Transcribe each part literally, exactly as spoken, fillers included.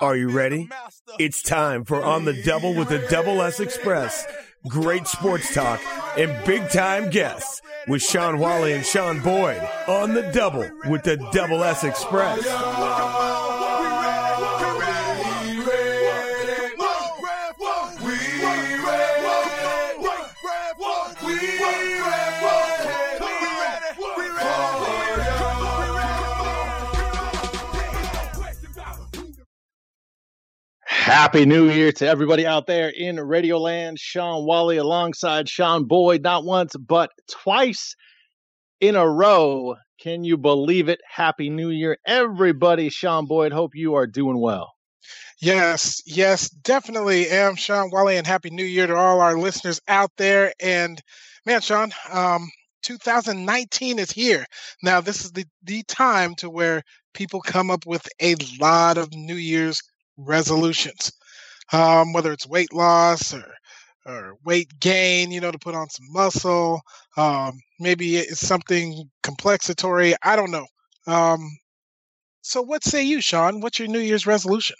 Are you ready? It's time for On the Double with the Double S Express. Great sports talk and big-time guests with Sean Wally and Sean Boyd on the Double with the Double S Express. Happy New Year to everybody out there in Radio Land. Sean Wally alongside Sean Boyd, not once, but twice in a row. Can you believe it? Happy New Year, everybody. Sean Boyd, hope you are doing well. Yes, yes, definitely am, Sean Wally, and Happy New Year to all our listeners out there. And man, Sean, um, two thousand nineteen is here. Now, this is the, the time to where people come up with a lot of New Year's resolutions, um, whether it's weight loss or or weight gain, you know, to put on some muscle. Um, maybe it's something complexatory. I don't know. Um, so what say you, Sean? What's your New Year's resolution?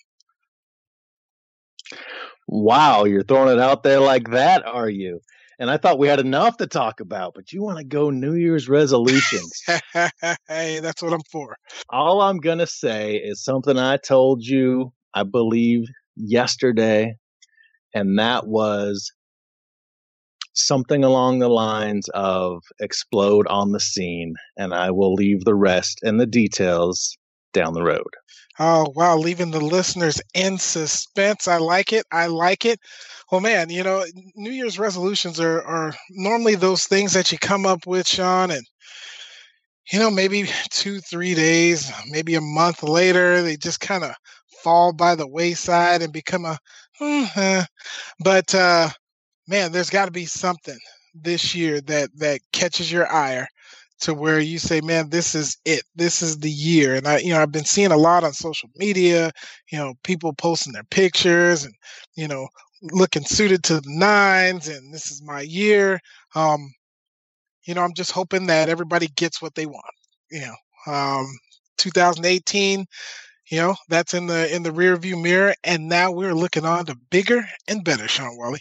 Wow, you're throwing it out there like that, are you? And I thought we had enough to talk about, but you want to go New Year's resolutions. Hey, that's what I'm for. All I'm going to say is something I told you, I believe, yesterday, and that was something along the lines of explode on the scene, and I will leave the rest and the details down the road. Oh, wow, leaving the listeners in suspense. I like it. I like it. Well, man, you know, New Year's resolutions are, are normally those things that you come up with, Sean, and you know, maybe two, three days, maybe a month later, they just kind of fall by the wayside and become a, uh, but uh, man, there's got to be something this year that, that catches your ire to where you say, man, this is it. This is the year. And I, you know, I've been seeing a lot on social media, you know, people posting their pictures and, you know, looking suited to the nines and this is my year. Um, you know, I'm just hoping that everybody gets what they want. You know, um, two thousand eighteen, you know, that's in the in the rear view mirror, and now we're looking on to bigger and better, Sean Wally.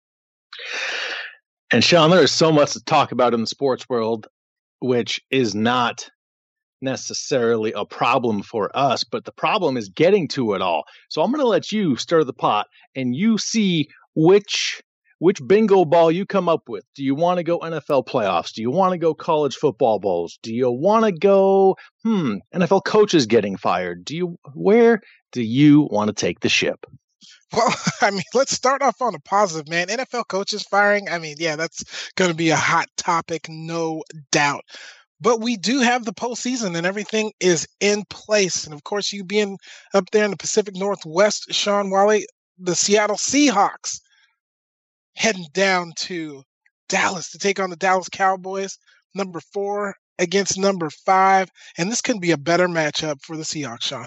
And Sean, there is so much to talk about in the sports world, which is not necessarily a problem for us, but the problem is getting to it all. So I'm going to let you stir the pot, and you see which which bingo ball you come up with. Do you want to go N F L playoffs? Do you want to go college football bowls? Do you want to go, hmm, N F L coaches getting fired? Do you, where do you want to take the ship? Well, I mean, let's start off on a positive, man. N F L coaches firing, I mean, yeah, that's going to be a hot topic, no doubt. But we do have the postseason and everything is in place. And of course, you being up there in the Pacific Northwest, Sean Wally, the Seattle Seahawks heading down to Dallas to take on the Dallas Cowboys, number four against number five. And this couldn't be a better matchup for the Seahawks, Sean.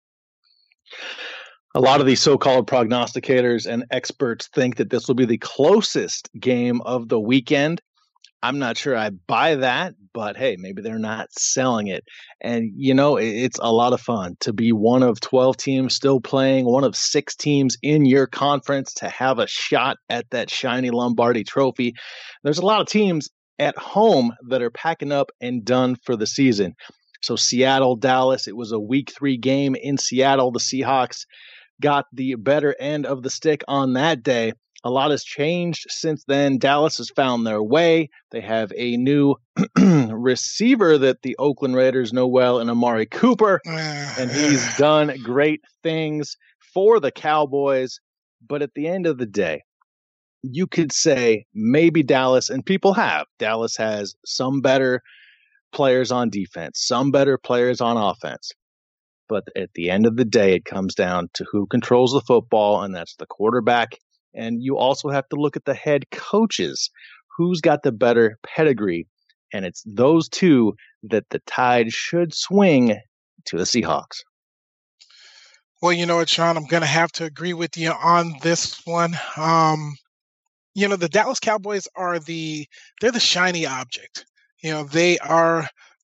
A lot of these so-called prognosticators and experts think that this will be the closest game of the weekend. I'm not sure I buy that, but hey, maybe they're not selling it. And, you know, it's a lot of fun to be one of twelve teams still playing, one of six teams in your conference to have a shot at that shiny Lombardi trophy. There's a lot of teams at home that are packing up and done for the season. So Seattle, Dallas, it was a week three game in Seattle. The Seahawks got the better end of the stick on that day. A lot has changed since then. Dallas has found their way. They have a new receiver that the Oakland Raiders know well in Amari Cooper, and he's done great things for the Cowboys. But at the end of the day, you could say maybe Dallas, and people have. Dallas has some better players on defense, some better players on offense. But at the end of the day, it comes down to who controls the football, and that's the quarterback. And you also have to look at the head coaches. Who's got the better pedigree? And it's those two that the tide should swing to the Seahawks. Well, you know what, Sean? I'm going to have to agree with you on this one. Um, you know, the Dallas Cowboys are the, they're the shiny object. You know, they are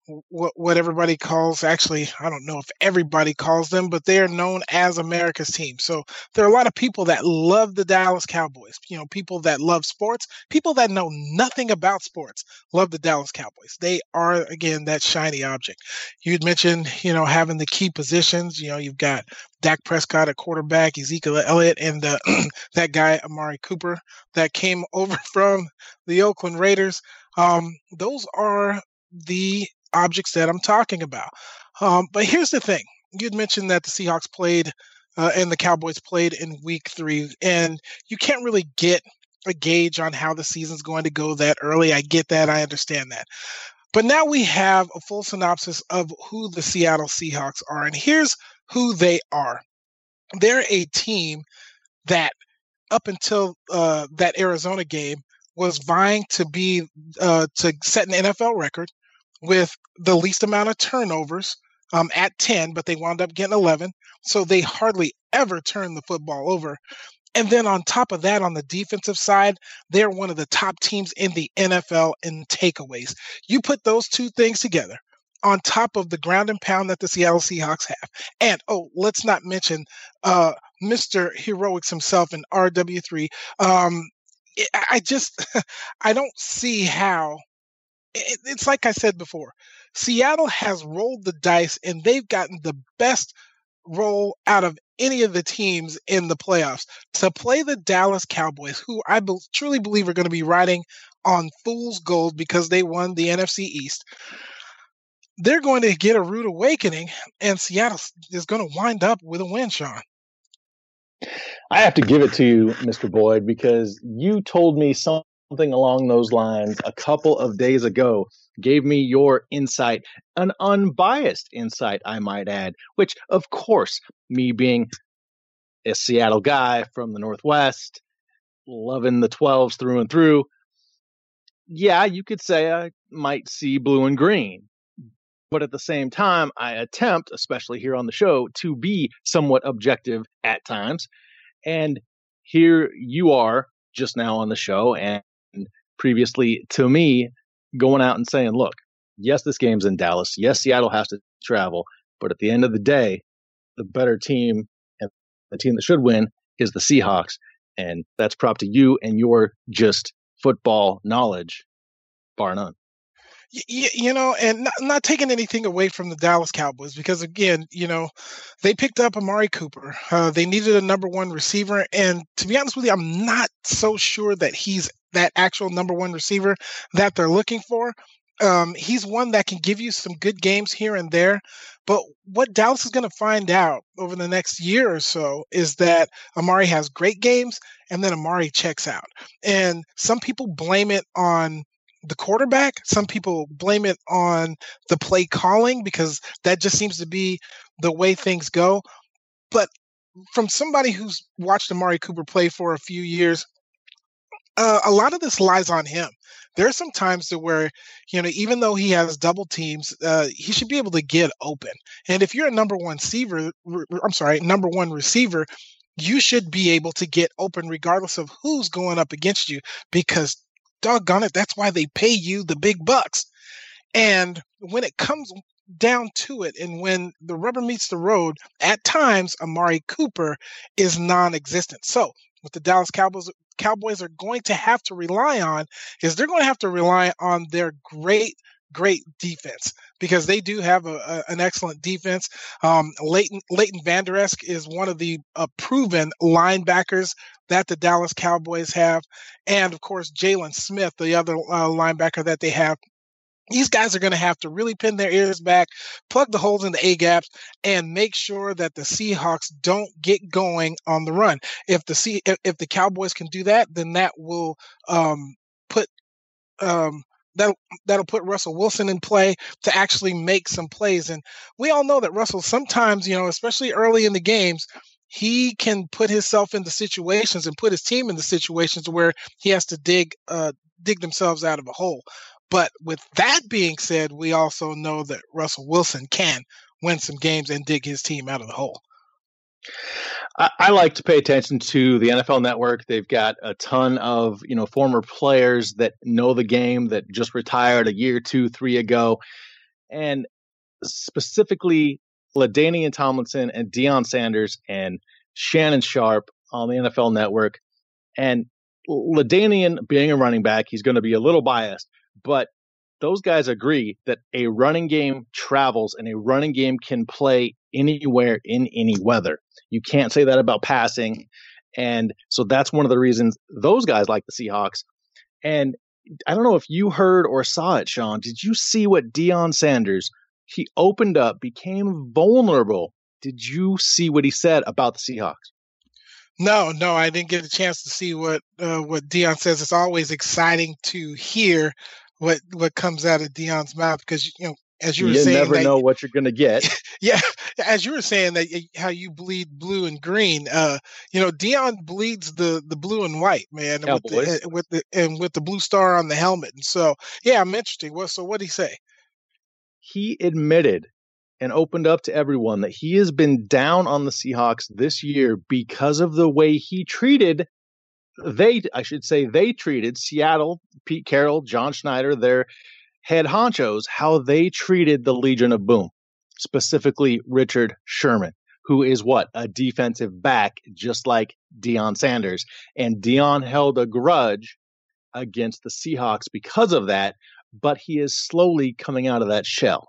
what what everybody calls, actually, I don't know if everybody calls them, but they are known as America's team. So there are a lot of people that love the Dallas Cowboys. You know, people that love sports, people that know nothing about sports love the Dallas Cowboys. They are, again, that shiny object. You'd mentioned, you know, having the key positions. You know, you've got Dak Prescott at quarterback, Ezekiel Elliott, and uh, that guy, Amari Cooper, that came over from the Oakland Raiders. Um, those are the objects that I'm talking about. Um, but here's the thing. You'd mentioned that the Seahawks played uh, and the Cowboys played in week three, and you can't really get a gauge on how the season's going to go that early. I get that. I understand that. But now we have a full synopsis of who the Seattle Seahawks are, and here's who they are. They're a team that up until uh, that Arizona game was vying to be uh, to set an N F L record with the least amount of turnovers um, at ten, but they wound up getting eleven. So they hardly ever turned the football over. And then on top of that, on the defensive side, they're one of the top teams in the N F L in takeaways. You put those two things together on top of the ground and pound that the Seattle Seahawks have. And, oh, let's not mention uh, Mister Heroics himself in R W three. Um, I just, I don't see how. It's like I said before, Seattle has rolled the dice and they've gotten the best roll out of any of the teams in the playoffs to play the Dallas Cowboys, who I be- truly believe are going to be riding on fool's gold because they won the N F C East. They're going to get a rude awakening, and Seattle is going to wind up with a win, Sean. I have to give it to you, Mister Boyd, because you told me something along those lines a couple of days ago, gave me your insight, an unbiased insight, I might add, which, of course, me being a Seattle guy from the Northwest, loving the twelves through and through, yeah, you could say I might see blue and green. But at the same time, I attempt, especially here on the show, to be somewhat objective at times. And here you are just now on the show and previously to me going out and saying, look, yes, this game's in Dallas. Yes, Seattle has to travel. But at the end of the day, the better team and the team that should win is the Seahawks. And that's prop to you and your just football knowledge, bar none. You, you know, and not, not taking anything away from the Dallas Cowboys because, again, you know, they picked up Amari Cooper. Uh, they needed a number one receiver. And to be honest with you, I'm not so sure that he's that actual number one receiver that they're looking for. Um, he's one that can give you some good games here and there. But what Dallas is going to find out over the next year or so is that Amari has great games and then Amari checks out. And some people blame it on the quarterback. Some people blame it on the play calling because that just seems to be the way things go. But from somebody who's watched Amari Cooper play for a few years, uh, a lot of this lies on him. There are some times to where, you know, even though he has double teams, uh, he should be able to get open. And if you're a number one receiver, I'm sorry, number one receiver, you should be able to get open regardless of who's going up against you because doggone it, that's why they pay you the big bucks. And when it comes down to it, and when the rubber meets the road, at times Amari Cooper is non-existent. So what the Dallas Cowboys Cowboys are going to have to rely on is they're going to have to rely on their great, great defense because they do have a, a, an excellent defense. Um, Leighton, Leighton Vander Esch is one of the uh, proven linebackers that the Dallas Cowboys have. And, of course, Jalen Smith, the other uh, linebacker that they have. These guys are going to have to really pin their ears back, plug the holes in the A-gaps, and make sure that the Seahawks don't get going on the run. If the C- if, if the Cowboys can do that, then that will um, put um, that'll that'll put Russell Wilson in play to actually make some plays. And we all know that Russell sometimes, you know, especially early in the games, he can put himself into situations and put his team into situations where he has to dig uh, dig themselves out of a hole. But with that being said, we also know that Russell Wilson can win some games and dig his team out of the hole. I, I like to pay attention to the N F L Network. They've got a ton of, you know, former players that know the game that just retired a year, two, three ago. and specifically LaDainian Tomlinson and Deion Sanders and Shannon Sharpe on the N F L Network. And LaDainian, being a running back, he's going to be a little biased, but those guys agree that a running game travels and a running game can play anywhere in any weather. You can't say that about passing. And so that's one of the reasons those guys like the Seahawks. And I don't know if you heard or saw it, Sean. Did you see what Deion Sanders, he opened up, became vulnerable. Did you see what he said about the Seahawks? No, no, I didn't get a chance to see what uh, what Deion says. It's always exciting to hear what what comes out of Deion's mouth because, you know, as you were you saying, never that, know what you're going to get. Yeah, as you were saying that how you bleed blue and green. Uh, you know, Deion bleeds the the blue and white, man, with the, with the and with the blue star on the helmet. And so, yeah, I'm interested. Well, so what did he say? He admitted and opened up to everyone that he has been down on the Seahawks this year because of the way he treated they, I should say, they treated Seattle, Pete Carroll, John Schneider, their head honchos, how they treated the Legion of Boom, specifically Richard Sherman, who is what? A defensive back, just like Deion Sanders. And Deion held a grudge against the Seahawks because of that, but he is slowly coming out of that shell.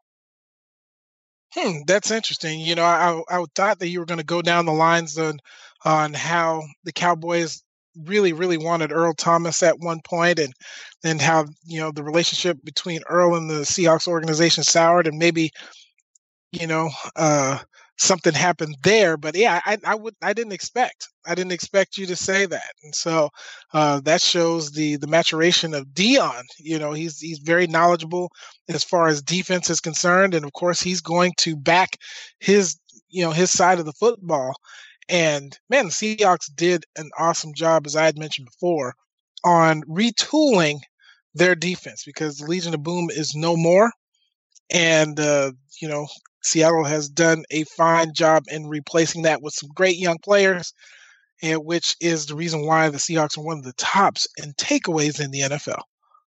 Hmm, that's interesting. You know, I I thought that you were going to go down the lines on on how the Cowboys really, really wanted Earl Thomas at one point, and and how, you know, the relationship between Earl and the Seahawks organization soured, and maybe, you know, uh, something happened there. But yeah, I I would I didn't expect I didn't expect you to say that, and so uh, that shows the the maturation of Deion. You know, he's he's very knowledgeable as far as defense is concerned, and of course he's going to back his you know his side of the football. And man, the Seahawks did an awesome job, as I had mentioned before, on retooling their defense because the Legion of Boom is no more, and uh, you know. Seattle has done a fine job in replacing that with some great young players, and which is the reason why the Seahawks are one of the tops in takeaways in the N F L.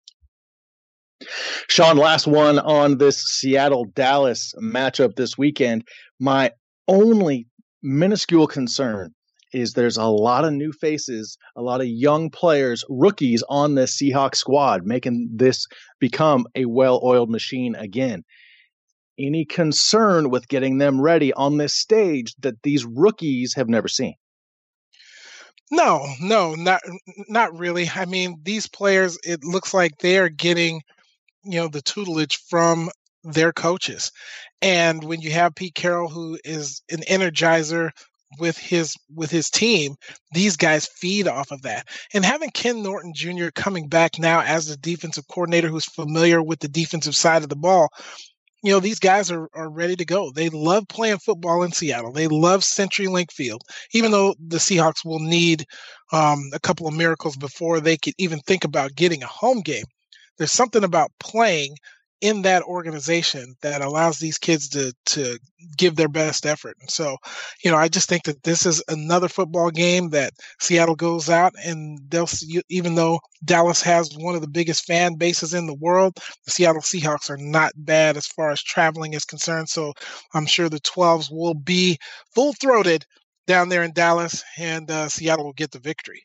Sean, last one on this Seattle-Dallas matchup this weekend. My only minuscule concern is there's a lot of new faces, a lot of young players, rookies on this Seahawks squad, making this become a well-oiled machine again. Any concern with getting them ready on this stage that these rookies have never seen? No, no, not not really. I mean, these players, it looks like they are getting, you know, the tutelage from their coaches. And when you have Pete Carroll, who is an energizer with his with his team, these guys feed off of that. And having Ken Norton Junior coming back now as the defensive coordinator who's familiar with the defensive side of the ball, you know, these guys are, are ready to go. They love playing football in Seattle. They love CenturyLink Field, even though the Seahawks will need um, a couple of miracles before they could even think about getting a home game. There's something about playing in that organization that allows these kids to to give their best effort. And so, you know, I just think that this is another football game that Seattle goes out and they'll see, even though Dallas has one of the biggest fan bases in the world, the Seattle Seahawks are not bad as far as traveling is concerned. So I'm sure the twelves will be full-throated down there in Dallas, and uh, Seattle will get the victory.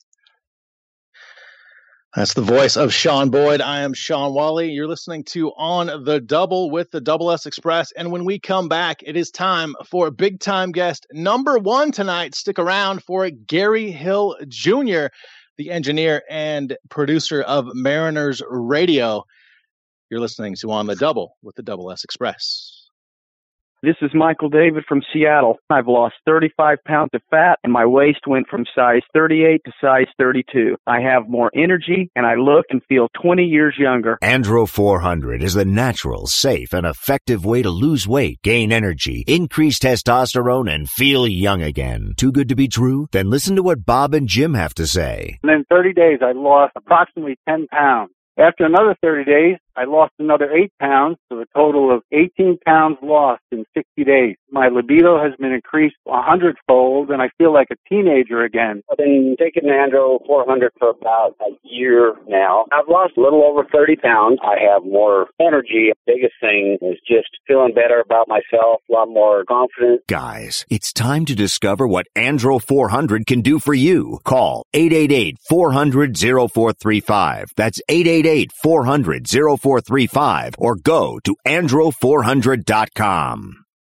That's the voice of Sean Boyd. I am Sean Wally. You're listening to On the Double with the Double S Express. And when we come back, it is time for a big time guest number one tonight. Stick around for Gary Hill Junior, the engineer and producer of Mariners Radio. You're listening to On the Double with the Double S Express. This is Michael David from Seattle. I've lost thirty-five pounds of fat, and my waist went from size thirty-eight to size thirty-two. I have more energy, and I look and feel twenty years younger. Andro four hundred is the natural, safe, and effective way to lose weight, gain energy, increase testosterone, and feel young again. Too good to be true? Then listen to what Bob and Jim have to say. And in thirty days, I lost approximately ten pounds. After another thirty days, I lost another eight pounds, so a total of eighteen pounds lost in sixty days. My libido has been increased a hundredfold, and I feel like a teenager again. I've been taking Andro four hundred for about a year now. I've lost a little over thirty pounds. I have more energy. Biggest thing is just feeling better about myself, a lot more confident. Guys, it's time to discover what Andro four hundred can do for you. Call eight eight eight, four hundred, oh four three five. That's eight eight eight, four hundred, oh four three five. Or go to andro four hundred dot com.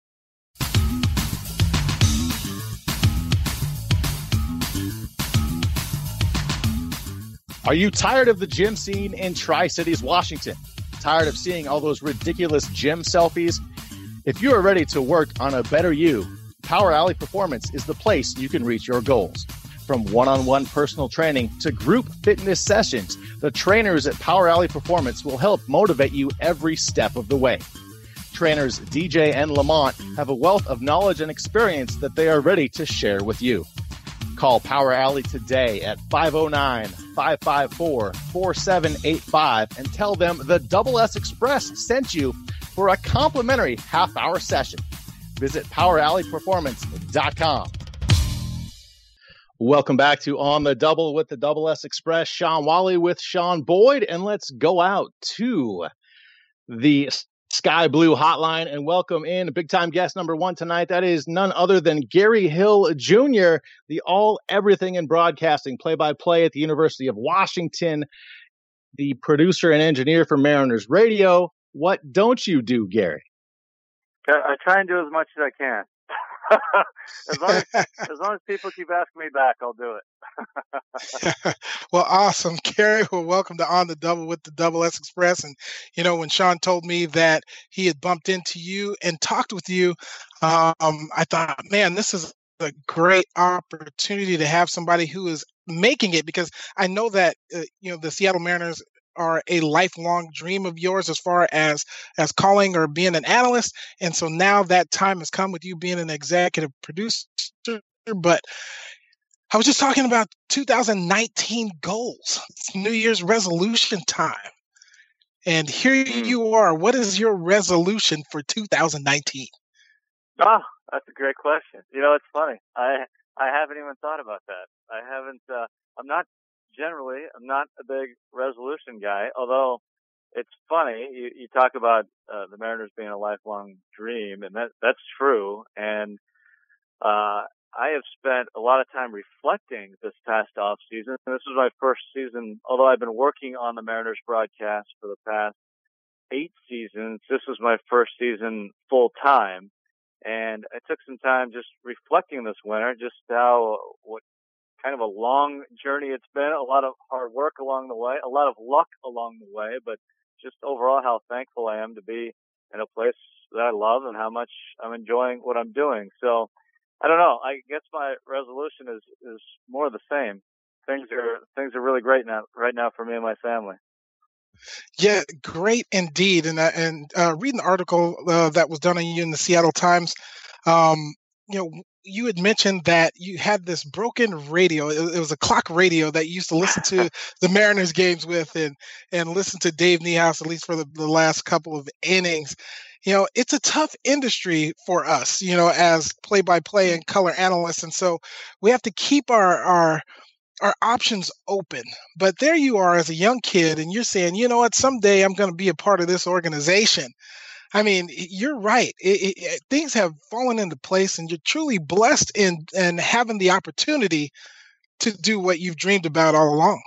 Are you tired of the gym scene in Tri-Cities, Washington? Tired of seeing all those ridiculous gym selfies? If you are ready to work on a better you, Power Alley Performance is the place you can reach your goals. From one-on-one personal training to group fitness sessions, the trainers at Power Alley Performance will help motivate you every step of the way. Trainers D J and Lamont have a wealth of knowledge and experience that they are ready to share with you. Call Power Alley today at five oh nine, five five four, four seven eight five and tell them the Double S Express sent you for a complimentary half-hour session. Visit power alley performance dot com. Welcome back to On the Double with the Double S Express. Sean Wally with Sean Boyd, and let's go out to the Sky Blue Hotline and welcome in big-time guest number one tonight. That is none other than Gary Hill Junior, the all-everything in broadcasting, play-by-play at the University of Washington, the producer and engineer for Mariners Radio. What don't you do, Gary? I try and do as much as I can. as, long as, as long as people keep asking me back, I'll do it. Well, awesome. Gary, well, welcome to On the Double with the Double S Express. And, you know, when Sean told me that he had bumped into you and talked with you, um, I thought, man, this is a great opportunity to have somebody who is making it, because I know that, uh, you know, the Seattle Mariners are a lifelong dream of yours as far as as calling or being an analyst. And so now that time has come with you being an executive producer. But I was just talking about two thousand nineteen goals. It's New Year's resolution time. And here you are. What is your resolution for two thousand nineteen? Oh, that's a great question. You know, it's funny. I I haven't even thought about that. I haven't, uh, I'm not Generally, I'm not a big resolution guy, although it's funny. You, you talk about uh, the Mariners being a lifelong dream, and that that's true. And uh, I have spent a lot of time reflecting this past off season. This was my first season, although I've been working on the Mariners broadcast for the past eight seasons. This was my first season full time, and I took some time just reflecting this winter, just how what. kind of a long journey it's been, a lot of hard work along the way, a lot of luck along the way, but just overall how thankful I am to be in a place that I love and how much I'm enjoying what I'm doing. So I don't know. I guess my resolution is, is more of the same. Things are, things are really great now, right now for me and my family. Yeah, great indeed. And, uh, and, uh, reading the article, uh, that was done on you in the Seattle Times, um, you know, you had mentioned that you had this broken radio. It, it was a clock radio that you used to listen to the Mariners games with and, and listen to Dave Niehaus, at least for the, the last couple of innings. You know, it's a tough industry for us, you know, as play-by-play and color analysts. And so we have to keep our, our, our options open. But there you are as a young kid, and you're saying, you know what, someday I'm going to be a part of this organization. I mean, you're right. It, it, things have fallen into place, and you're truly blessed in, in having the opportunity to do what you've dreamed about all along.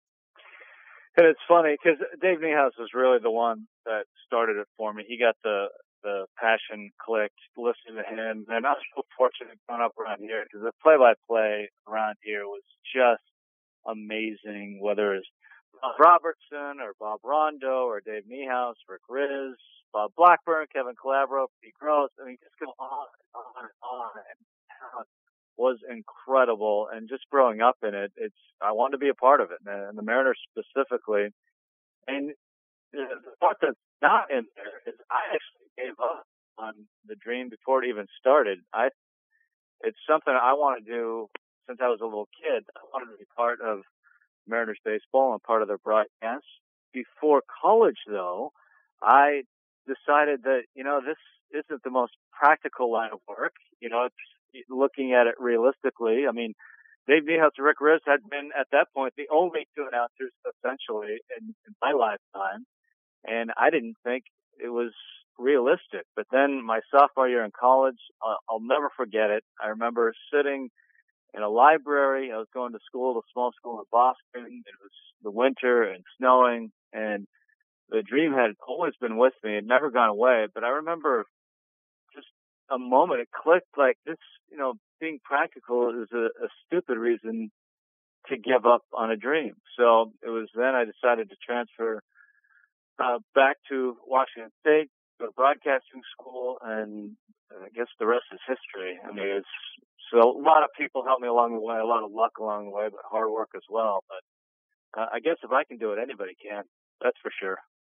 And it's funny because Dave Niehaus was really the one that started it for me. He got the the passion clicked, listening to him, and I was so fortunate growing up around here because the play-by-play around here was just amazing. Whether it's Bob Robertson or Bob Rondo or Dave Niehaus, Rick Riz, Bob Blackburn, Kevin Calabro, Pete Gross. I mean, just go on and on and on. And talent was incredible. And just growing up in it, it's I wanted to be a part of it, and the Mariners specifically. And the part that's not in there is I actually gave up on the dream before it even started. I it's something I want to do since I was a little kid. I wanted to be part of Mariners baseball and part of their broadcast. before college, though, I decided that, you know, this isn't the most practical line of work. You know, it's looking at it realistically. I mean, Dave Niehaus and Rick Rizzs had been, at that point, the only two announcers, essentially, in, in my lifetime. And I didn't think it was realistic. But then my sophomore year in college, uh, I'll never forget it. I remember sitting in a library. I was going to school, a small school in Boston. It was the winter and snowing, and the dream had always been with me. It had never gone away. But I remember just a moment, it clicked, like this, you know, being practical is a, a stupid reason to give up on a dream. So it was then I decided to transfer uh, back to Washington State, go to broadcasting school, and I guess the rest is history. I mean, it's, so a lot of people helped me along the way, a lot of luck along the way, but hard work as well. But uh, I guess if I can do it, anybody can. That's for sure.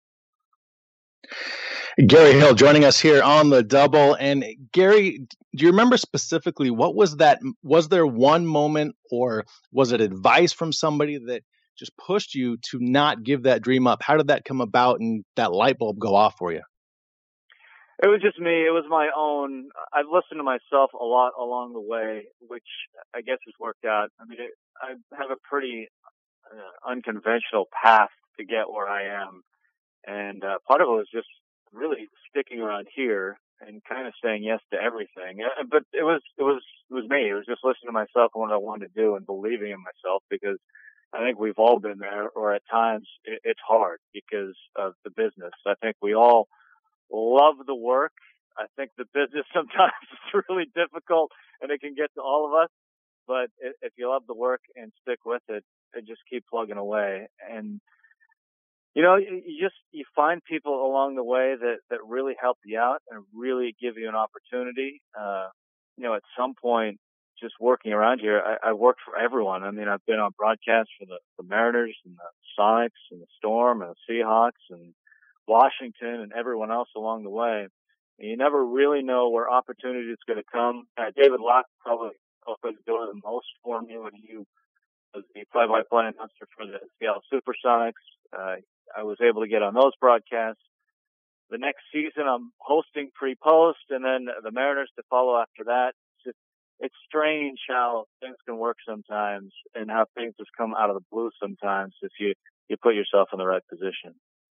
Gary Hill joining us here on the Double. And Gary, do you remember specifically what was that? Was there one moment, or was it advice from somebody that just pushed you to not give that dream up? How did that come about and that light bulb go off for you? It was just me. It was my own. I've listened to myself a lot along the way, which I guess has worked out. I mean, it, I have a pretty uh, unconventional path to get where I am. And uh, part of it was just really sticking around here and kind of saying yes to everything. Uh, but it was, it was, it was me. It was just listening to myself and what I wanted to do and believing in myself, because I think we've all been there, or at times it, it's hard because of the business. I think we all love the work. I think the business sometimes is really difficult and it can get to all of us, but if you love the work and stick with it and just keep plugging away, and you know, you just, you find people along the way that, that really help you out and really give you an opportunity. Uh, you know, at some point, just working around here, I, I worked for everyone. I mean, I've been on broadcast for the, the Mariners and the Sonics and the Storm and the Seahawks and Washington and everyone else along the way. And you never really know where opportunity is going to come. Uh, David Locke probably opened the door the most for me when he was the play-by-play announcer for the Seattle Supersonics. Uh, I was able to get on those broadcasts. The next season, I'm hosting pre-post, and then the Mariners to follow after that. It's, just, it's strange how things can work sometimes, and how things just come out of the blue sometimes if you, you put yourself in the right position.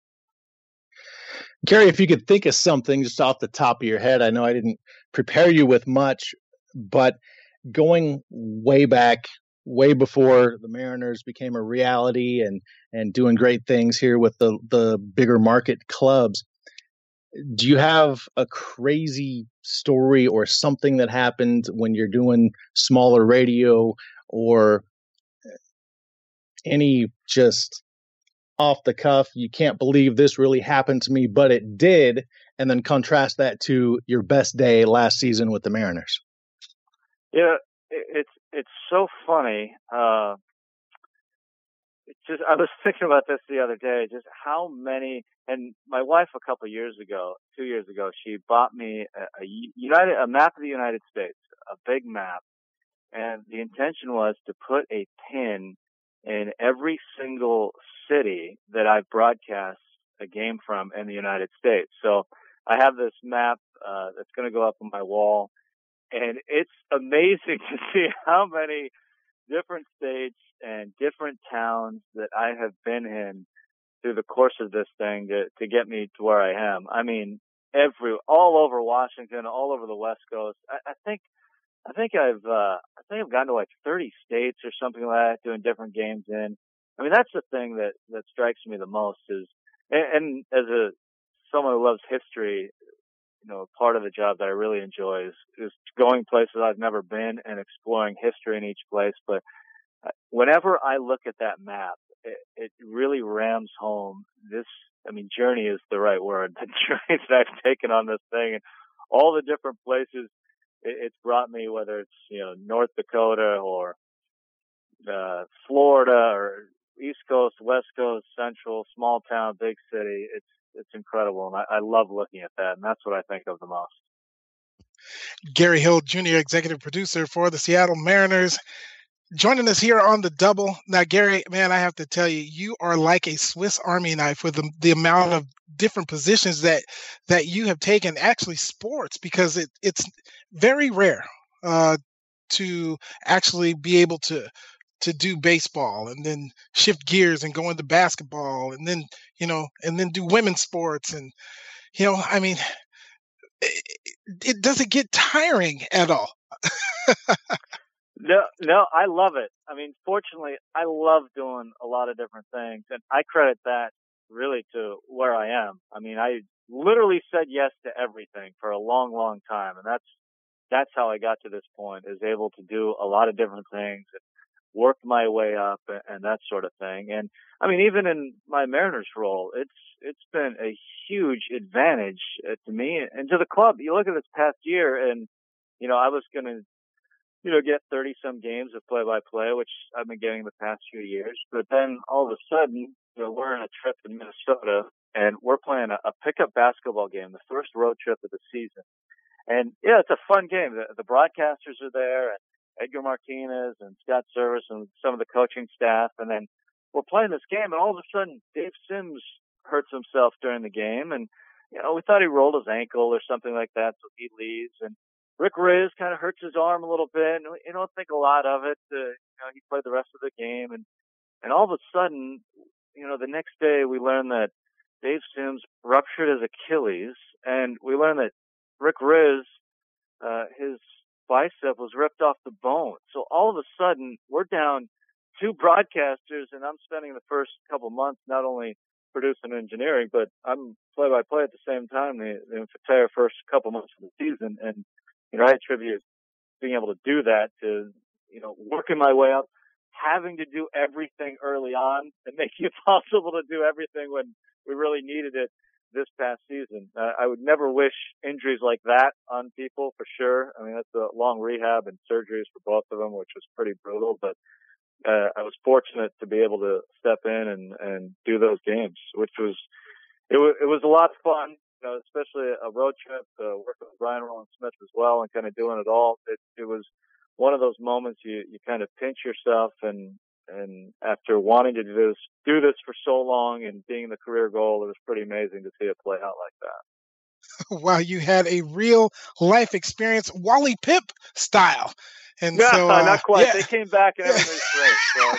Gary, if you could think of something just off the top of your head, I know I didn't prepare you with much, but going way back, way before the Mariners became a reality and, and doing great things here with the, the bigger market clubs, do you have a crazy story or something that happened when you're doing smaller radio, or any just off the cuff, you can't believe this really happened to me, but it did, and then contrast that to your best day last season with the Mariners? Yeah, it's it's so funny. Uh, it's just, I was thinking about this the other day, just how many, and my wife a couple of years ago, two years ago, she bought me a, a United a map of the United States, a big map, and the intention was to put a pin in every single city that I've broadcast a game from in the United States. So I have this map uh, that's going to go up on my wall, and it's amazing to see how many different states and different towns that I have been in through the course of this thing to, to get me to where I am. I mean, every all over Washington, all over the West Coast. I, I think I think I've uh, I think I've gotten to like thirty states or something like that, doing different games in. I mean, that's the thing that, that strikes me the most is, and, and as a someone who loves history, you know, part of the job that I really enjoy is, is going places I've never been and exploring history in each place. But whenever I look at that map, it, it really rams home this, I mean, journey is the right word, the journey that I've taken on this thing and all the different places it, it's brought me, whether it's, you know, North Dakota or uh, Florida or East Coast, West Coast, Central, small town, big city. It's, it's incredible. And I, I love looking at that. And that's what I think of the most. Gary Hill, Junior Executive Producer for the Seattle Mariners. Joining us here on the double. Now, Gary, man, I have to tell you, you are like a Swiss Army knife with the, the amount of different positions that that you have taken, actually sports, because it, it's very rare uh, to actually be able to to do baseball and then shift gears and go into basketball and then, you know, and then do women's sports. And, you know, I mean, it, it doesn't get tiring at all. No, no, I love it. I mean, fortunately, I love doing a lot of different things, and I credit that really to where I am. I mean, I literally said yes to everything for a long, long time, and that's that's how I got to this point, is able to do a lot of different things and work my way up and, and that sort of thing. And I mean, even in my Mariners role, it's it's been a huge advantage uh, to me and to the club. You look at this past year, and you know, I was going to you know, get thirty some games of play by play, which I've been getting the past few years. But then all of a sudden, you know, we're on a trip in Minnesota and we're playing a, a pickup basketball game, the first road trip of the season. And yeah, it's a fun game. The, the broadcasters are there, and Edgar Martinez and Scott Service and some of the coaching staff. And then we're playing this game, and all of a sudden Dave Sims hurts himself during the game. And, you know, we thought he rolled his ankle or something like that, so he leaves. And Rick Riz kind of hurts his arm a little bit, and you don't think a lot of it. Uh, you know, he played the rest of the game, and and all of a sudden, you know, the next day we learned that Dave Sims ruptured his Achilles, and we learned that Rick Riz, uh, his bicep was ripped off the bone. So all of a sudden, we're down two broadcasters, and I'm spending the first couple months not only producing and engineering, but I'm play-by-play at the same time the, the entire first couple months of the season, and you know, I attribute being able to do that to, you know, working my way up, having to do everything early on and making it possible to do everything when we really needed it this past season. Uh, I would never wish injuries like that on people, for sure. I mean, that's a long rehab and surgeries for both of them, which was pretty brutal. But uh, I was fortunate to be able to step in and, and do those games, which was, it was, it was a lot of fun. You know, especially a road trip, uh, working with Brian Roland Smith as well, and kind of doing it all. It, it was one of those moments you, you kind of pinch yourself, and and after wanting to do this do this for so long and being the career goal, it was pretty amazing to see it play out like that. Wow, you had a real life experience, Wally Pipp style. And no, so, uh, not quite. Yeah. They came back and everything's great. So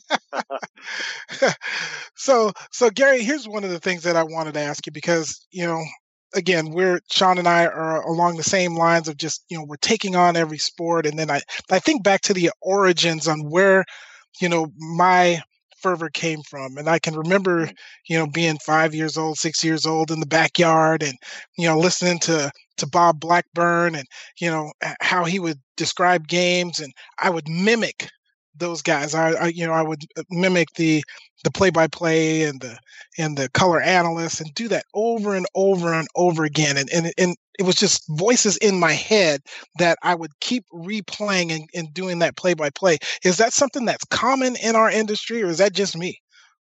it's fun. so, so Gary, here's one of the things that I wanted to ask you, because, you know, again, we're, Sean and I are along the same lines of just, you know, we're taking on every sport. And then I, I think back to the origins on where, you know, my fervor came from. And I can remember, you know, being five years old, six years old in the backyard and, you know, listening to, to Bob Blackburn and, you know, how he would describe games, and I would mimic those guys. I, I you know, I would mimic the, the play-by-play and the, and the color analysts, and do that over and over and over again. And, and, and it was just voices in my head that I would keep replaying and, and doing that play-by-play. Is that something that's common in our industry, or is that just me?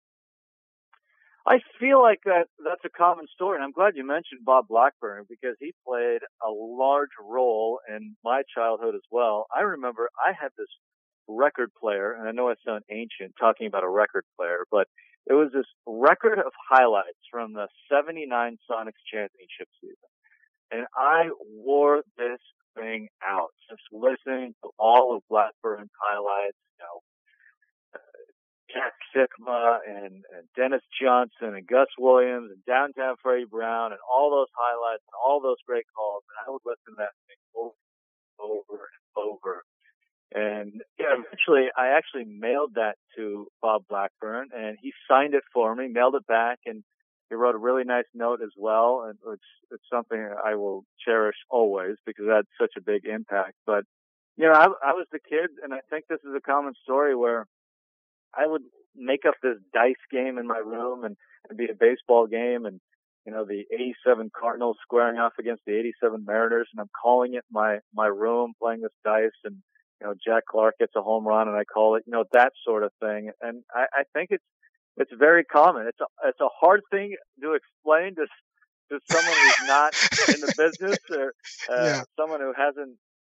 I feel like that that's a common story, and I'm glad you mentioned Bob Blackburn, because he played a large role in my childhood as well. I remember I had this record player, and I know I sound ancient talking about a record player, but it was this record of highlights from the seventy-nine Sonics championship season. And I wore this thing out, just listening to all of Blackburn's highlights, you know, Jack Sikma and, and Dennis Johnson and Gus Williams and Downtown Freddie Brown and all those highlights and all those great calls. And I would listen to that thing over and over and over. And yeah, eventually I actually mailed that to Bob Blackburn, and he signed it for me, mailed it back, and he wrote a really nice note as well. And it's, it's something I will cherish always, because that had such a big impact. But, you know, I, I was the kid, and I think this is a common story where I would make up this dice game in my room, and it'd be a baseball game, and, you know, the eighty-seven Cardinals squaring off against the eighty-seven Mariners, and I'm calling it my, my room, playing this dice, and, you know, Jack Clark gets a home run and I call it, you know, that sort of thing. And I, I think it's, it's very common. It's a, it's a hard thing to explain to, to someone who's not in the business, or uh, yeah. someone who hasn't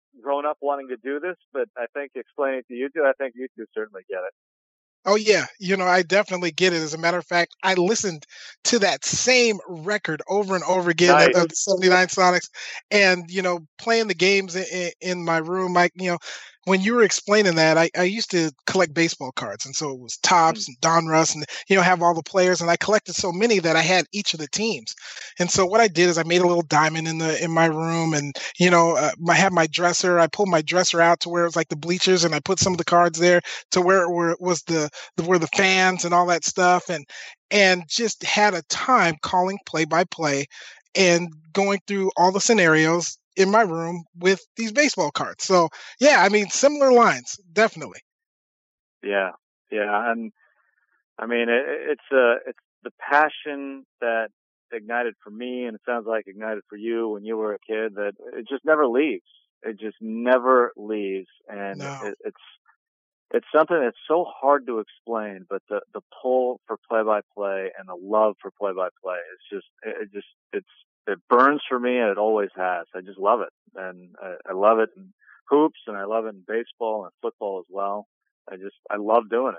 grown up wanting to do this, but I think explaining it to you two, I think you two certainly get it. Oh yeah, you know, I definitely get it. As a matter of fact, I listened to that same record over and over again Nice. of of the seventy-nine Sonics, and you know, playing the games in, in my room. Like, you know, when you were explaining that, I, I used to collect baseball cards, and so it was Topps and Donruss, and you know, have all the players, and I collected so many that I had each of the teams. And so what I did is I made a little diamond in the in my room, and you know, uh, I had my dresser. I pulled my dresser out to where it was like the bleachers, and I put some of the cards there to where where it was the the were the fans and all that stuff, and and just had a time calling play by play and going through all the scenarios in my room with these baseball cards. So yeah, I mean, similar lines, definitely. Yeah, yeah, and I mean, it, it's uh, it's the passion that ignited for me, and it sounds like ignited for you when you were a kid. That it just never leaves. It just never leaves, and No. it, it's it's something that's so hard to explain. But the the pull for play by play and the love for play by play is just it, it just it's it burns for me, and it always has. I just love it, and I, I love it in hoops, and I love it in baseball and football as well. I just I love doing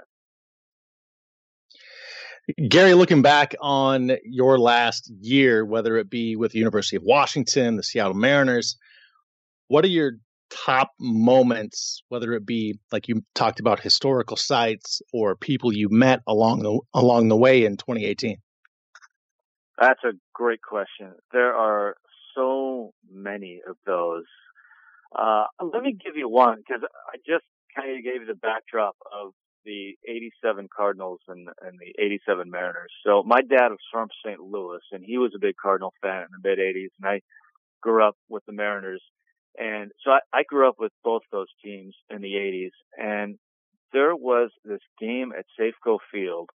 it. Gary, looking back on your last year, whether it be with the University of Washington, the Seattle Mariners, what are your top moments, whether it be like you talked about historical sites or people you met along the along the way in twenty eighteen? That's a great question. There are so many of those. Uh, let me give you one, because I just kind of gave you the backdrop of the eighty-seven Cardinals and, and the eighty-seven Mariners. So my dad was from Saint Louis, and he was a big Cardinal fan in the mid-eighties, and I grew up with the Mariners. And so I, I grew up with both those teams in the eighties, and there was this game at Safeco Field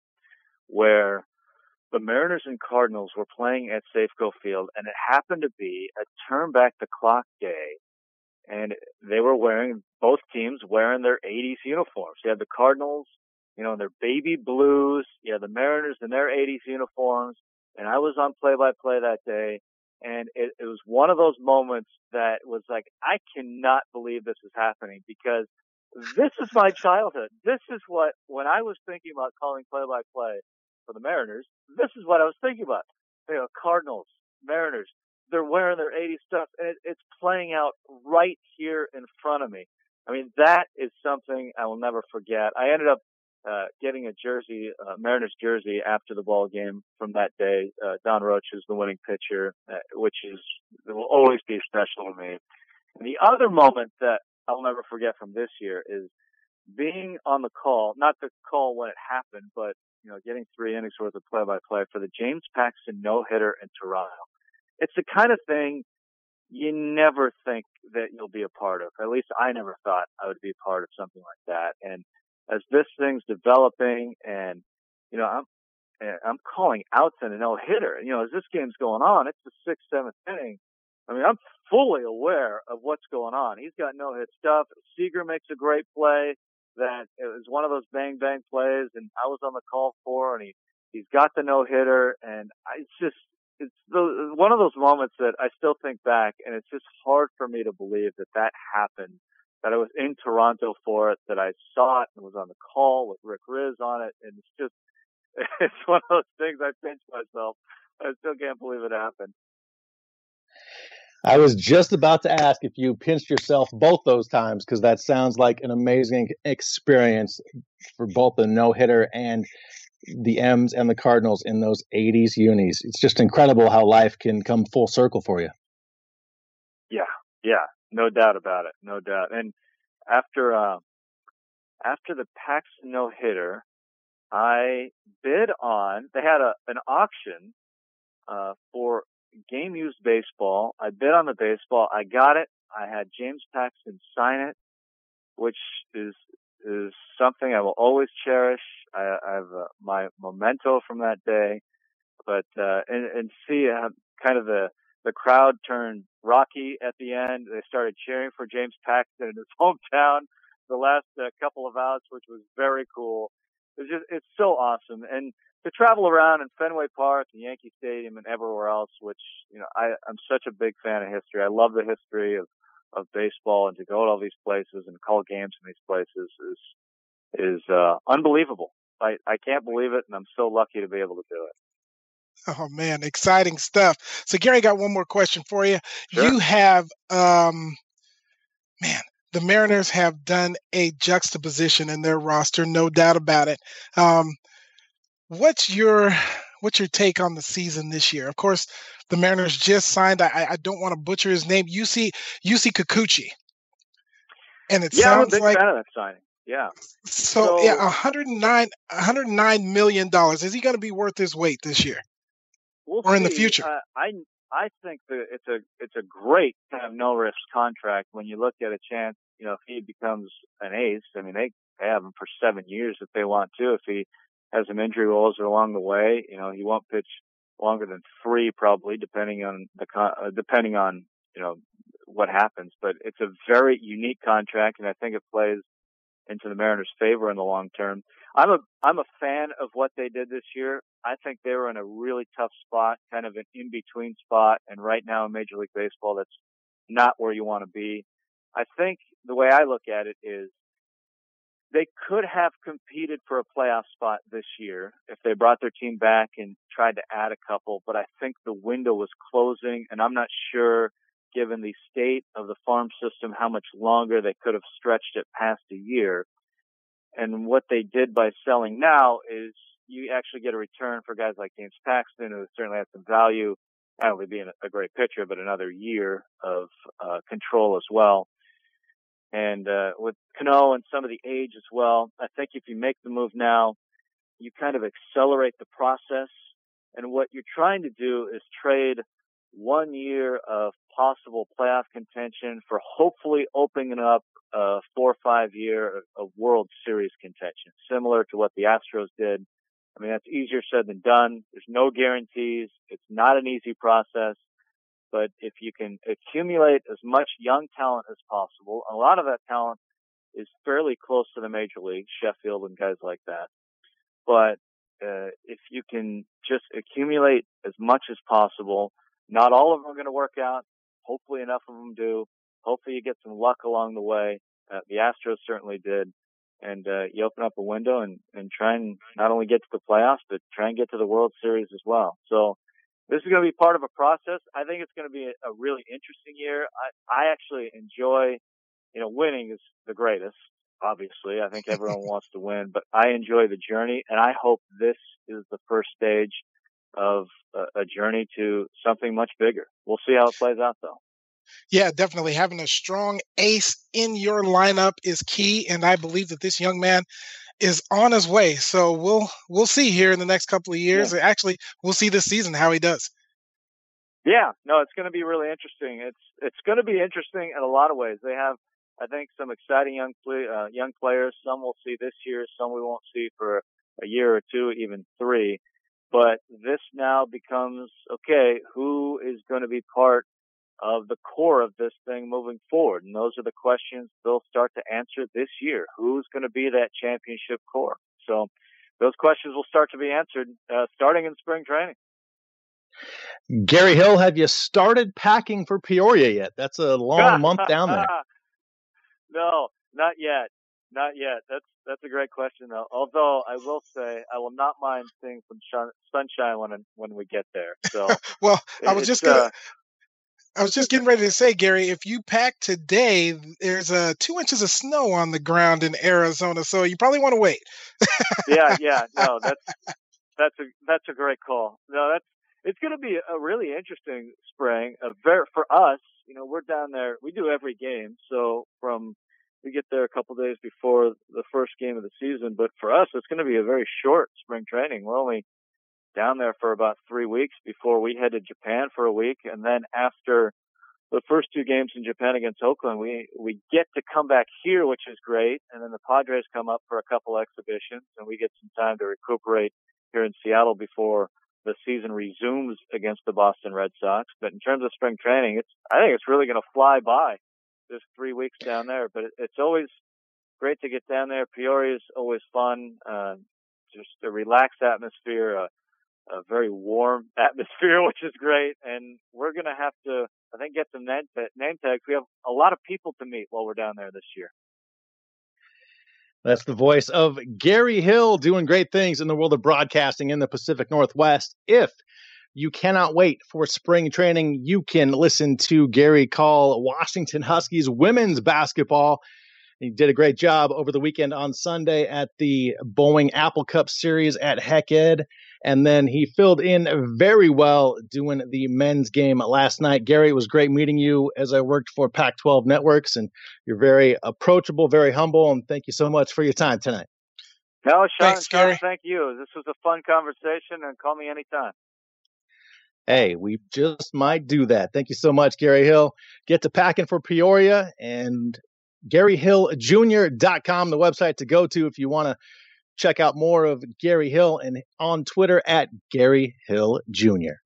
where the Mariners and Cardinals were playing at Safeco Field, and it happened to be a turn back the clock day, and they were wearing, both teams wearing their eighties uniforms. You had the Cardinals, you know, in their baby blues. You had the Mariners in their eighties uniforms, and I was on play-by-play that day, and it, it was one of those moments that was like, I cannot believe this is happening, because this is my childhood. This is what, when I was thinking about calling play-by-play for the Mariners, this is what I was thinking about. You know, Cardinals, Mariners, they're wearing their eighties stuff, and it, it's playing out right here in front of me. I mean, that is something I will never forget. I ended up uh, getting a jersey, uh, Mariners jersey, after the ball game from that day. Uh, Don Roach is the winning pitcher, uh, which is it will always be special to me. And the other moment that I'll never forget from this year is being on the call, not the call when it happened, but you know, getting three innings worth of play-by-play for the James Paxton no-hitter in Toronto. It's the kind of thing you never think that you'll be a part of. At least I never thought I would be a part of something like that. And as this thing's developing, and you know, I'm I'm calling outs in a no-hitter. You know, as this game's going on, it's the sixth, seventh inning. I mean, I'm fully aware of what's going on. He's got no-hit stuff. Seager makes a great play that it was one of those bang-bang plays, and I was on the call for, and he, he's got the no-hitter, and I, it's just, it's the, one of those moments that I still think back, and it's just hard for me to believe that that happened, that I was in Toronto for it, that I saw it and was on the call with Rick Riz on it, and it's just, it's one of those things I pinch myself. I still can't believe it happened. I was just about to ask if you pinched yourself both those times, because that sounds like an amazing experience for both the no-hitter and the M's and the Cardinals in those eighties unis. It's just incredible how life can come full circle for you. Yeah, yeah, no doubt about it, no doubt. And after uh, after the Paxton no-hitter, I bid on, they had a an auction uh, for game used baseball. I bid on the baseball. I got it. I had James Paxton sign it, which is is something I will always cherish. I, I have uh, my memento from that day. But uh, and, and see uh, kind of the the crowd turned rocky at the end. They started cheering for James Paxton in his hometown the last uh, couple of outs, which was very cool. It's just it's so awesome. And to travel around in Fenway Park and Yankee Stadium and everywhere else, which, you know, I, I'm such a big fan of history. I love the history of, of baseball, and to go to all these places and call games in these places is is uh, unbelievable. I, I can't believe it, and I'm so lucky to be able to do it. Oh man, exciting stuff. So Gary, I got one more question for you. Sure. You have, um, man, the Mariners have done a juxtaposition in their roster, no doubt about it. Um, what's your what's your take on the season this year? Of course, the Mariners just signed. I, I don't want to butcher his name. Yusi Yusi Kikuchi, and it yeah, I'm a sounds big like fan of that signing. Yeah. so, So- yeah, one hundred nine one hundred nine million dollars. Is he going to be worth his weight this year? We'll Or in the see. future. Uh, I I think that it's a it's a great kind of no risk contract when you look at a chance. You know, if he becomes an ace, I mean, they have him for seven years if they want to. If he has some injury woes along the way, you know, he won't pitch longer than three probably, depending on the con- uh, depending on you know what happens. But it's a very unique contract, and I think it plays into the Mariners' favor in the long term. I'm a I'm a fan of what they did this year. I think they were in a really tough spot, kind of an in-between spot, and right now in Major League Baseball, that's not where you want to be. I think the way I look at it is they could have competed for a playoff spot this year if they brought their team back and tried to add a couple, but I think the window was closing, and I'm not sure, given the state of the farm system, how much longer they could have stretched it past a year. And what they did by selling now is you actually get a return for guys like James Paxton, who certainly has some value, not only being a great pitcher, but another year of uh, control as well. And uh, with Cano and some of the age as well, I think if you make the move now, you kind of accelerate the process. And what you're trying to do is trade one year of possible playoff contention for hopefully opening up a four or five year of World Series contention, similar to what the Astros did. I mean, that's easier said than done. There's no guarantees. It's not an easy process. But if you can accumulate as much young talent as possible, a lot of that talent is fairly close to the major league, Sheffield and guys like that. But uh, if you can just accumulate as much as possible, not all of them are going to work out. Hopefully enough of them do. Hopefully you get some luck along the way. Uh, the Astros certainly did. And uh, you open up a window and, and try and not only get to the playoffs, but try and get to the World Series as well. So this is going to be part of a process. I think it's going to be a, a really interesting year. I, I actually enjoy, you know, winning is the greatest, obviously. I think everyone wants to win, but I enjoy the journey, and I hope this is the first stage of a, a journey to something much bigger. We'll see how it plays out, though. Yeah, definitely. Having a strong ace in your lineup is key, and I believe that this young man is on his way. So we'll we'll see here in the next couple of years. Yeah. Actually, we'll see this season how he does. Yeah, no, it's going to be really interesting. It's it's going to be interesting in a lot of ways. They have, I think, some exciting young play, uh, young players. Some we'll see this year, some we won't see for a year or two, even three. But this now becomes, okay, who is going to be part of the core of this thing moving forward? And those are the questions they'll start to answer this year. Who's going to be that championship core? So those questions will start to be answered uh, starting in spring training. Gary Hill, have you started packing for Peoria yet? That's a long month down there. No, not yet. Not yet. That's that's a great question, though. Although I will say I will not mind seeing some shun- sunshine when when we get there. So well, I was just gonna. Uh, I was just getting ready to say, Gary, if you pack today, there's uh, two inches of snow on the ground in Arizona, so you probably want to wait. yeah, yeah, no, that's that's a that's a great call. No, that's it's going to be a really interesting spring. A very for us, you know, we're down there. We do every game, so from we get there a couple days before the first game of the season. But for us, it's going to be a very short spring training. We're only down there for about three weeks before we head to Japan for a week. And then after the first two games in Japan against Oakland, we, we get to come back here, which is great. And then the Padres come up for a couple exhibitions and we get some time to recuperate here in Seattle before the season resumes against the Boston Red Sox. But in terms of spring training, it's, I think it's really going to fly by just three weeks down there, but it, it's always great to get down there. Peoria is always fun. Uh, just a relaxed atmosphere, uh, a very warm atmosphere, which is great. And we're going to have to, I think, get some name, name tags. We have a lot of people to meet while we're down there this year. That's the voice of Gary Hill doing great things in the world of broadcasting in the Pacific Northwest. If you cannot wait for spring training, you can listen to Gary call Washington Huskies women's basketball. He did a great job over the weekend on Sunday at the Boeing Apple Cup Series at Heck Ed. And then he filled in very well doing the men's game last night. Gary, it was great meeting you as I worked for Pac twelve Networks, and you're very approachable, very humble, and thank you so much for your time tonight. No, Sean, Thanks, Sean Gary. Thank you. This was a fun conversation, and call me anytime. Hey, we just might do that. Thank you so much, Gary Hill. Get to packing for Peoria, and Gary Hill Junior dot com, the website to go to if you want to check out more of Gary Hill, and on Twitter at Gary Hill Junior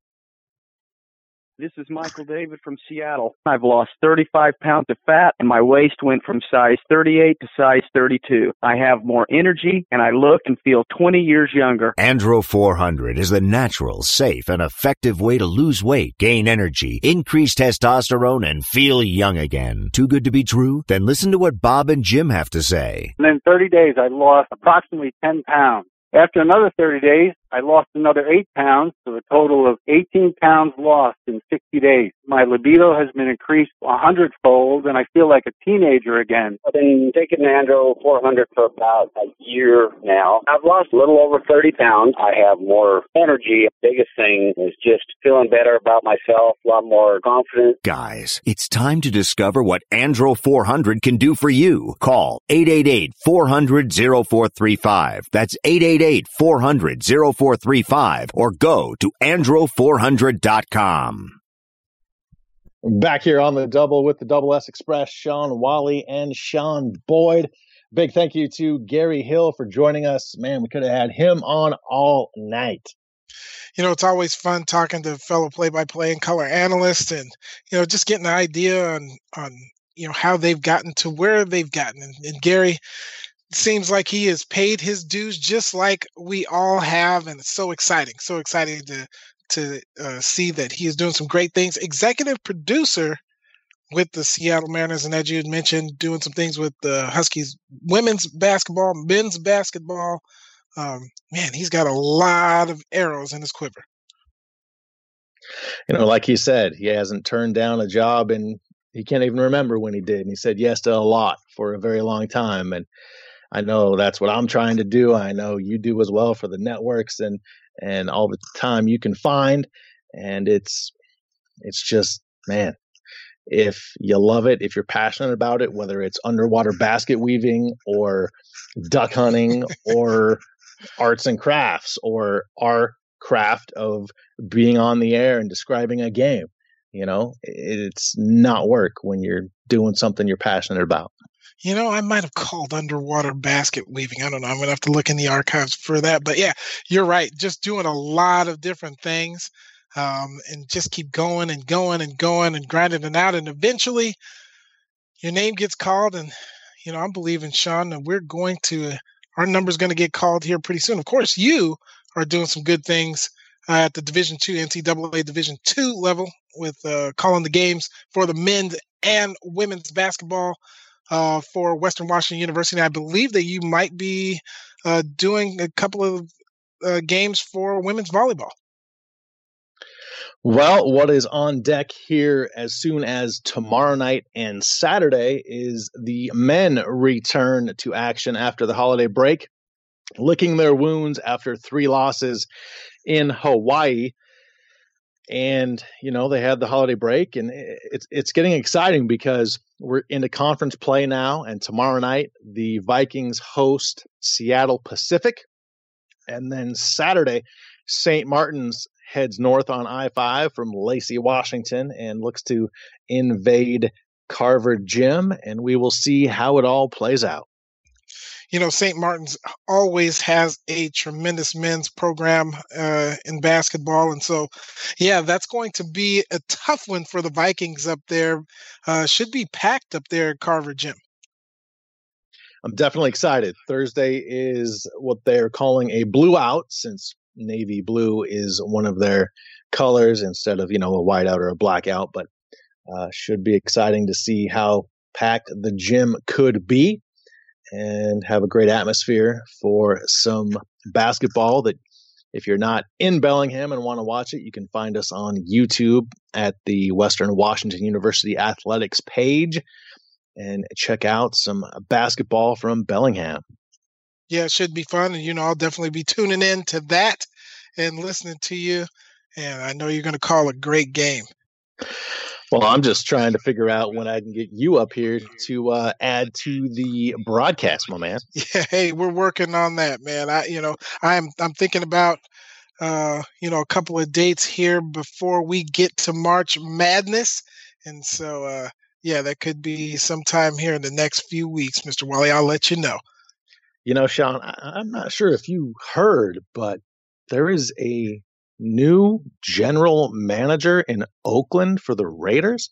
This is Michael David from Seattle. I've lost thirty-five pounds of fat, and my waist went from size thirty-eight to size thirty-two. I have more energy, and I look and feel twenty years younger. Andro four hundred is the natural, safe, and effective way to lose weight, gain energy, increase testosterone, and feel young again. Too good to be true? Then listen to what Bob and Jim have to say. And in thirty days, I lost approximately ten pounds. After another thirty days, I lost another eight pounds, so a total of eighteen pounds lost in sixty days. My libido has been increased a hundredfold, and I feel like a teenager again. I've been taking Andro four hundred for about a year now. I've lost a little over thirty pounds. I have more energy. Biggest thing is just feeling better about myself, a lot more confident. Guys, it's time to discover what Andro four hundred can do for you. Call eight eight eight, four hundred, oh four three five. That's eight eight eight, four hundred, oh four three five, or go to andro four hundred dot com. Back here on the double with the Double S Express, Sean Wally and Sean Boyd. Big thank you to Gary Hill for joining us. Man, we could have had him on all night. You know, it's always fun talking to fellow play-by-play and color analysts, and you know, just getting an idea on on you know how they've gotten to where they've gotten. And, and Gary seems like he has paid his dues, just like we all have, and it's so exciting, so exciting to to uh, see that he is doing some great things. Executive producer with the Seattle Mariners, and as you had mentioned, doing some things with the Huskies women's basketball, men's basketball. Um, man, he's got a lot of arrows in his quiver. You know, like he said, he hasn't turned down a job, and he can't even remember when he did. And he said yes to a lot for a very long time. And I know that's what I'm trying to do. I know you do as well for the networks and and all the time you can find. And it's it's just, man, if you love it, if you're passionate about it, whether it's underwater basket weaving or duck hunting or arts and crafts or our craft of being on the air and describing a game, you know, it's not work when you're doing something you're passionate about. You know, I might have called underwater basket weaving. I don't know. I'm going to have to look in the archives for that. But yeah, you're right. Just doing a lot of different things, um, and just keep going and going and going and grinding it out. And eventually your name gets called. And, you know, I'm believing, Sean, that we're going to, our number's going to get called here pretty soon. Of course, you are doing some good things uh, at the Division two, N C double A Division two level with uh, calling the games for the men's and women's basketball Uh, for Western Washington University. And I believe that you might be uh, doing a couple of uh, games for women's volleyball. Well, what is on deck here as soon as tomorrow night and Saturday is the men return to action after the holiday break, licking their wounds after three losses in Hawaii. And, you know, they had the holiday break, and it's it's getting exciting because we're into conference play now. And tomorrow night, the Vikings host Seattle Pacific. And then Saturday, Saint Martin's heads north on I five from Lacey, Washington, and looks to invade Carver Gym. And we will see how it all plays out. You know, Saint Martin's always has a tremendous men's program uh, in basketball. And so, yeah, that's going to be a tough one for the Vikings up there. Uh, should be packed up there at Carver Gym. I'm definitely excited. Thursday is what they're calling a blue out, since navy blue is one of their colors instead of, you know, a whiteout or a blackout. But uh, should be exciting to see how packed the gym could be and have a great atmosphere for some basketball that if you're not in Bellingham and want to watch it, you can find us on YouTube at the Western Washington University Athletics page and check out some basketball from Bellingham. Yeah, it should be fun. And, you know, I'll definitely be tuning in to that and listening to you. And I know you're going to call a great game. Well, I'm just trying to figure out when I can get you up here to uh, add to the broadcast, my man. Yeah, hey, we're working on that, man. I, you know, I'm I'm thinking about, uh, you know, a couple of dates here before we get to March Madness, and so, uh, yeah, that could be sometime here in the next few weeks, Mister Wally. I'll let you know. You know, Sean, I, I'm not sure if you heard, but there is a new general manager in Oakland for the Raiders.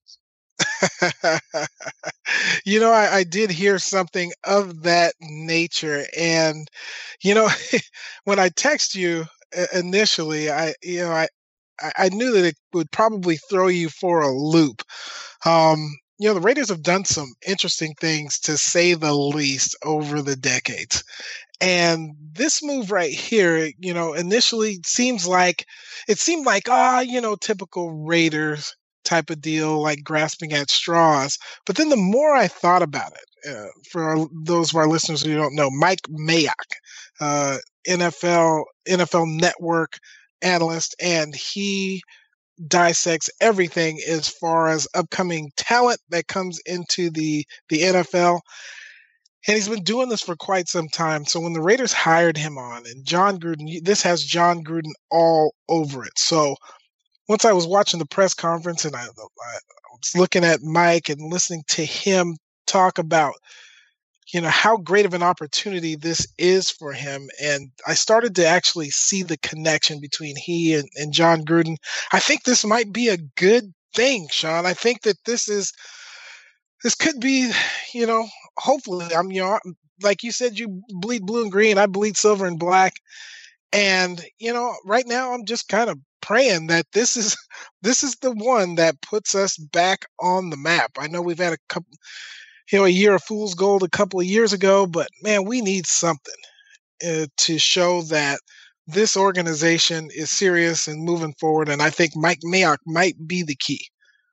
You know, I, I did hear something of that nature. And, you know, when I text you initially, I, you know, I, I knew that it would probably throw you for a loop. Um, you know, the Raiders have done some interesting things, to say the least, over the decades. And this move right here, you know, initially seems like it seemed like, ah, you know, typical Raiders type of deal, like grasping at straws. But then the more I thought about it, uh, for our, those of our listeners who don't know, Mike Mayock, uh, N F L N F L Network analyst, and he dissects everything as far as upcoming talent that comes into the the N F L. And he's been doing this for quite some time. So when the Raiders hired him on, and Jon Gruden, this has Jon Gruden all over it. So once I was watching the press conference and I, I was looking at Mike and listening to him talk about, you know, how great of an opportunity this is for him, and I started to actually see the connection between he and, and Jon Gruden. I think this might be a good thing, Sean. I think that this is This could be, you know, hopefully, I'm, you know, like you said, you bleed blue and green. I bleed silver and black. And, you know, right now I'm just kind of praying that this is, this is the one that puts us back on the map. I know we've had a couple, you know, a year of fool's gold a couple of years ago, but man, we need something uh, to show that this organization is serious and moving forward. And I think Mike Mayock might be the key.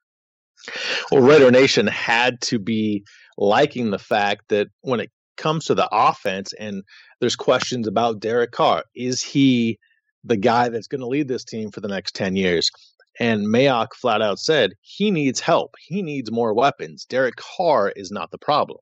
Well, Raider Nation had to be liking the fact that when it comes to the offense and there's questions about Derek Carr, is he the guy that's going to lead this team for the next ten years? And Mayock flat out said he needs help. He needs more weapons. Derek Carr is not the problem.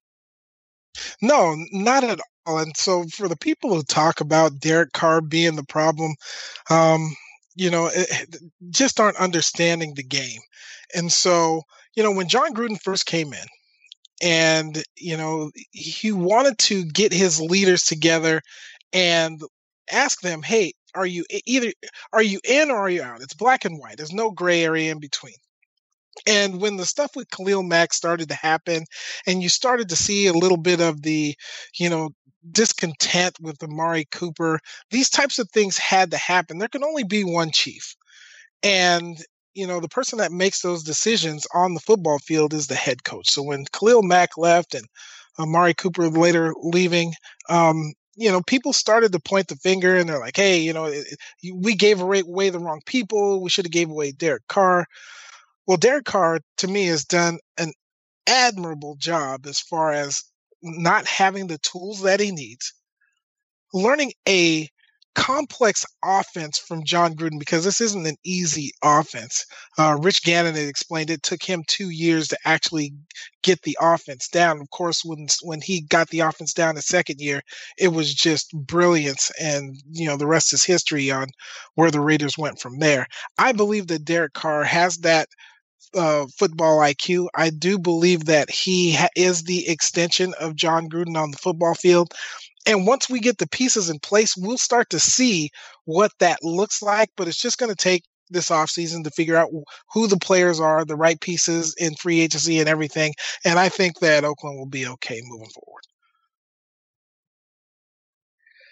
No, not at all. And so for the people who talk about Derek Carr being the problem, um, you know, it, just aren't understanding the game. And so, you know, when Jon Gruden first came in and, you know, he wanted to get his leaders together and ask them, hey, are you either, are you in or are you out? It's black and white. There's no gray area in between. And when the stuff with Khalil Mack started to happen and you started to see a little bit of the, you know, discontent with Amari Cooper, these types of things had to happen. There can only be one chief. And, you know, the person that makes those decisions on the football field is the head coach. So when Khalil Mack left and Amari Cooper later leaving, um, you know, people started to point the finger and they're like, hey, you know, it, it, we gave away, away the wrong people. We should have gave away Derek Carr. Well, Derek Carr, to me, has done an admirable job as far as not having the tools that he needs, learning a complex offense from Jon Gruden, because this isn't an easy offense. Uh, Rich Gannon had explained it took him two years to actually get the offense down. Of course, when when he got the offense down the second year, it was just brilliance, and you know the rest is history on where the Raiders went from there. I believe that Derek Carr has that uh, football I Q. I do believe that he ha- is the extension of Jon Gruden on the football field. And once we get the pieces in place, we'll start to see what that looks like. But it's just going to take this offseason to figure out who the players are, the right pieces in free agency and everything. And I think that Oakland will be okay moving forward.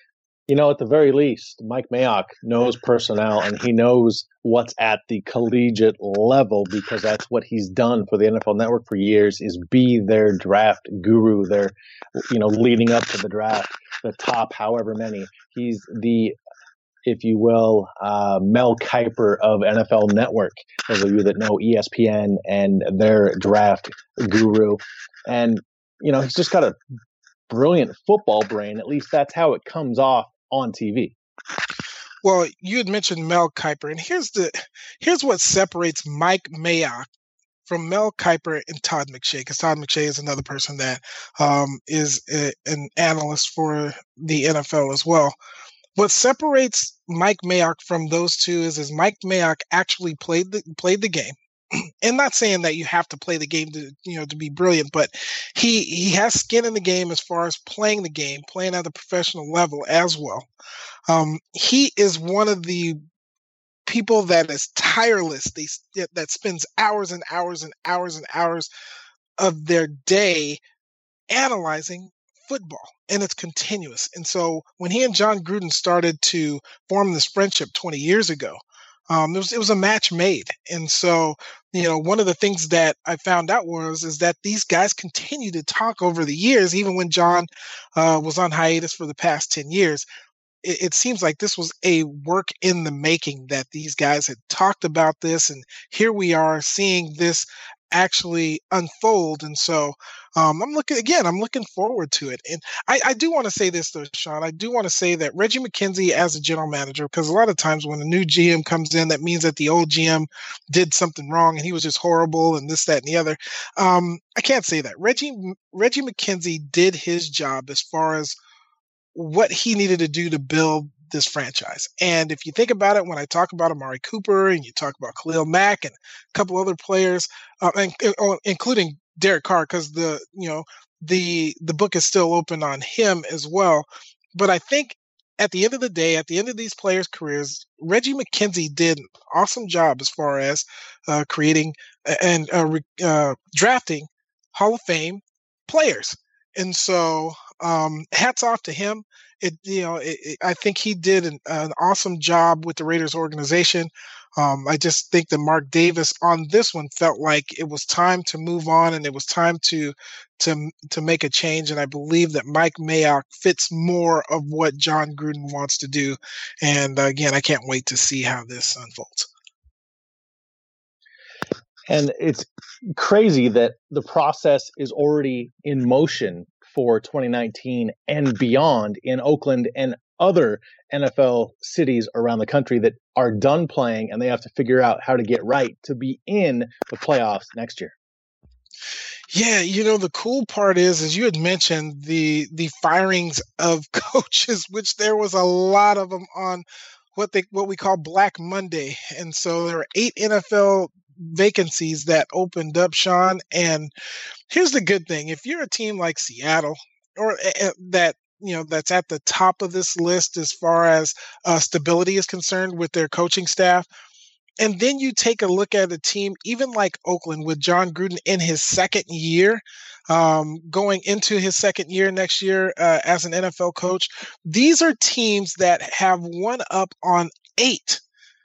You know, at the very least, Mike Mayock knows personnel and he knows what's at the collegiate level because that's what he's done for the N F L Network for years is be their draft guru, their, you know, leading up to the draft, the top however many. He's the, if you will, uh, Mel Kiper of N F L Network, those of you that know E S P N and their draft guru. And, you know, he's just got a brilliant football brain. At least that's how it comes off on T V. Well, you had mentioned Mel Kiper, and here's the here's what separates Mike Mayock from Mel Kiper and Todd McShay, because Todd McShay is another person that um, is a, an analyst for the N F L as well. What separates Mike Mayock from those two is, is Mike Mayock actually played the played the game. And not saying that you have to play the game to, you know, to be brilliant, but he he has skin in the game as far as playing the game, playing at a professional level as well. Um, he is one of the people that is tireless. They that spends hours and hours and hours and hours of their day analyzing football, and it's continuous. And so when he and John Gruden started to form this friendship twenty years ago, Um, it was it was a match made, and so you know one of the things that I found out was is that these guys continue to talk over the years, even when John uh, was on hiatus for the past ten years. It, it seems like this was a work in the making that these guys had talked about this, and here we are seeing this actually unfold. And so um, I'm looking again. I'm looking forward to it. And I, I do want to say this though, Sean. I do want to say that Reggie McKenzie as a general manager, because a lot of times when a new G M comes in, that means that the old G M did something wrong and he was just horrible and this, that, and the other. Um, I can't say that. Reggie Reggie McKenzie did his job as far as what he needed to do to build this franchise. And if you think about it, when I talk about Amari Cooper and you talk about Khalil Mack and a couple other players, uh, and, uh, including Derek Carr, because the you know the the book is still open on him as well. But I think at the end of the day, at the end of these players' careers, Reggie McKenzie did an awesome job as far as uh, creating and uh, uh, drafting Hall of Fame players. And so um, hats off to him. It, you know, it, it, I think he did an, an awesome job with the Raiders organization. Um, I just think that Mark Davis on this one felt like it was time to move on and it was time to to to make a change. And I believe that Mike Mayock fits more of what John Gruden wants to do. And uh, again, I can't wait to see how this unfolds. And it's crazy that the process is already in motion for twenty nineteen and beyond in Oakland and other N F L cities around the country that are done playing and they have to figure out how to get right to be in the playoffs next year. Yeah, you know, the cool part is, as you had mentioned, the the firings of coaches, which there was a lot of them on what they what we call Black Monday. And so there were eight N F L vacancies that opened up, Sean. And here's the good thing. If you're a team like Seattle or uh, that, you know, that's at the top of this list as far as uh, stability is concerned with their coaching staff, and then you take a look at a team even like Oakland with John Gruden in his second year, um, going into his second year next year uh, as an N F L coach, these are teams that have one up on eight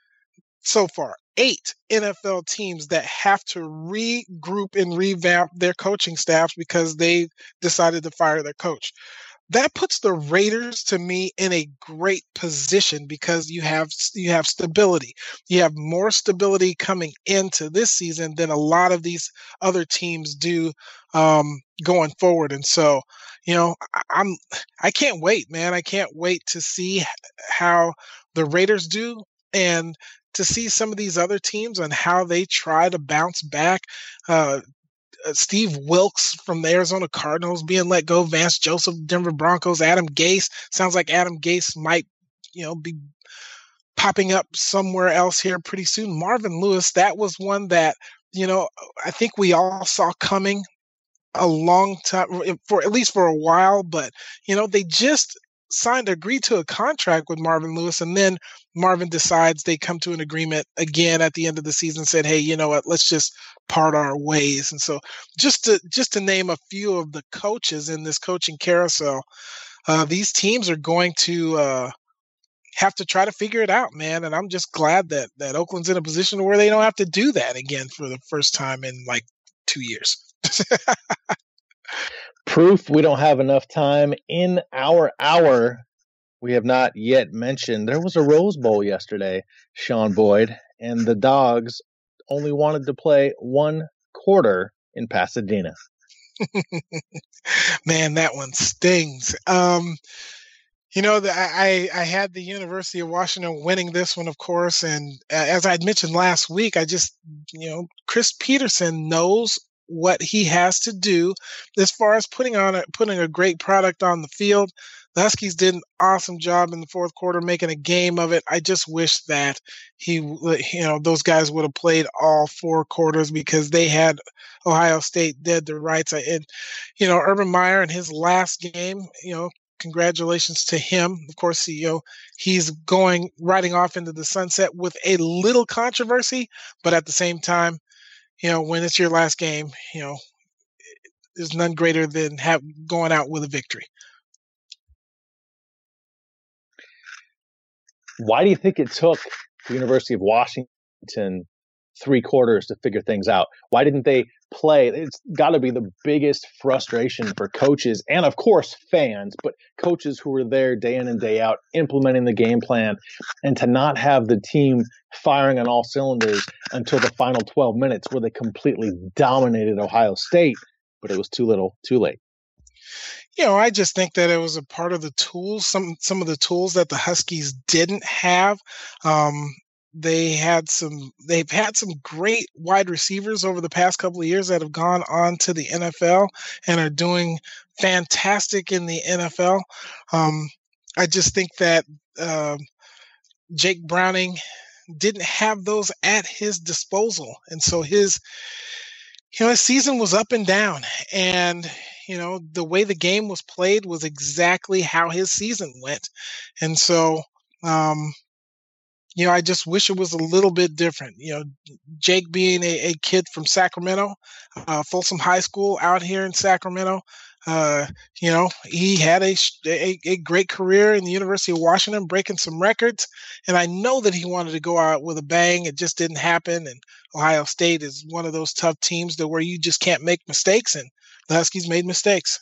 so far. Eight N F L teams that have to regroup and revamp their coaching staffs because they decided to fire their coach. That puts the Raiders, to me, in a great position because you have you have stability. You have more stability coming into this season than a lot of these other teams do um, going forward. And so, you know, I'm I can't wait, man. I can't wait to see how the Raiders do and to see some of these other teams and how they try to bounce back. Uh, Steve Wilkes from the Arizona Cardinals being let go, Vance Joseph, Denver Broncos, Adam Gase. Sounds like Adam Gase might, you know, be popping up somewhere else here pretty soon. Marvin Lewis, that was one that, you know, I think we all saw coming a long time, for at least for a while, but, you know, they just signed, agreed to a contract with Marvin Lewis, and then Marvin decides they come to an agreement again at the end of the season, said, hey, you know what, let's just part our ways. And so just to just to name a few of the coaches in this coaching carousel, uh, these teams are going to uh, have to try to figure it out, man. And I'm just glad that that Oakland's in a position where they don't have to do that again for the first time in like two years. Proof we don't have enough time in our hour. We have not yet mentioned there was a Rose Bowl yesterday, Sean Boyd, and the Dogs only wanted to play one quarter in Pasadena. Man, that one stings. Um, you know, the, I, I had the University of Washington winning this one, of course, and uh, as I had mentioned last week, I just, you know, Chris Peterson knows what he has to do as far as putting on a, putting a great product on the field. The Huskies did an awesome job in the fourth quarter, making a game of it. I just wish that he, you know, those guys would have played all four quarters because they had Ohio State dead to rights. And, you know, Urban Meyer in his last game, you know, congratulations to him. Of course, you know, he's going riding off into the sunset with a little controversy, but at the same time, you know, when it's your last game, you know, there's none greater than have going out with a victory. Why do you think it took the University of Washington three quarters to figure things out? Why didn't they play? It's got to be the biggest frustration for coaches and, of course, fans, but coaches who were there day in and day out implementing the game plan, and to not have the team firing on all cylinders until the final twelve minutes where they completely dominated Ohio State, but it was too little, too late. You know, I just think that it was a part of the tools, some some of the tools that the Huskies didn't have. Um, they had some, they've had some great wide receivers over the past couple of years that have gone on to the N F L and are doing fantastic in the N F L. Um, I just think that uh, Jake Browning didn't have those at his disposal, and so his, you know, his season was up and down, and you know, the way the game was played was exactly how his season went. And so, um, you know, I just wish it was a little bit different. You know, Jake being a, a kid from Sacramento, uh, Folsom High School out here in Sacramento, uh, you know, he had a, a, a great career in the University of Washington, breaking some records. And I know that he wanted to go out with a bang. It just didn't happen. And Ohio State is one of those tough teams that where you just can't make mistakes. And the Huskies made mistakes.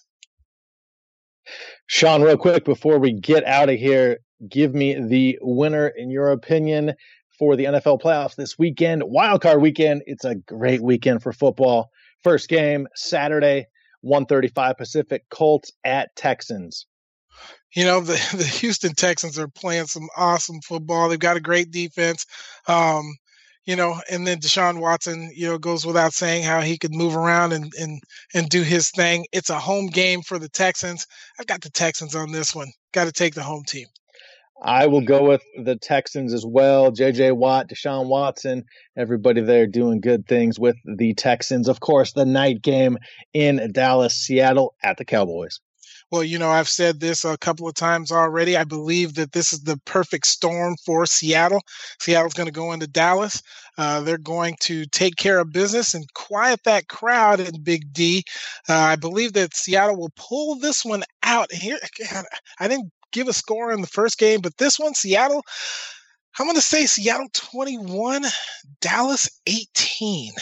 Sean, real quick before we get out of here, give me the winner in your opinion for the N F L playoffs this weekend. Wildcard weekend. It's a great weekend for football. First game Saturday, one thirty-five Pacific, Colts at Texans. You know, the, the Houston Texans are playing some awesome football. They've got a great defense. Um, You know, and then Deshaun Watson, you know, goes without saying how he could move around and, and, and do his thing. It's a home game for the Texans. I've got the Texans on this one. Got to take the home team. I will go with the Texans as well. J J Watt, Deshaun Watson, everybody there doing good things with the Texans. Of course, the night game in Dallas, Seattle at the Cowboys. Well, you know, I've said this a couple of times already. I believe that this is the perfect storm for Seattle. Seattle's going to go into Dallas. Uh, they're going to take care of business and quiet that crowd in Big D. Uh, I believe that Seattle will pull this one out. Here, God, I didn't give a score in the first game, but this one, Seattle, I'm going to say Seattle twenty-one, Dallas eighteen.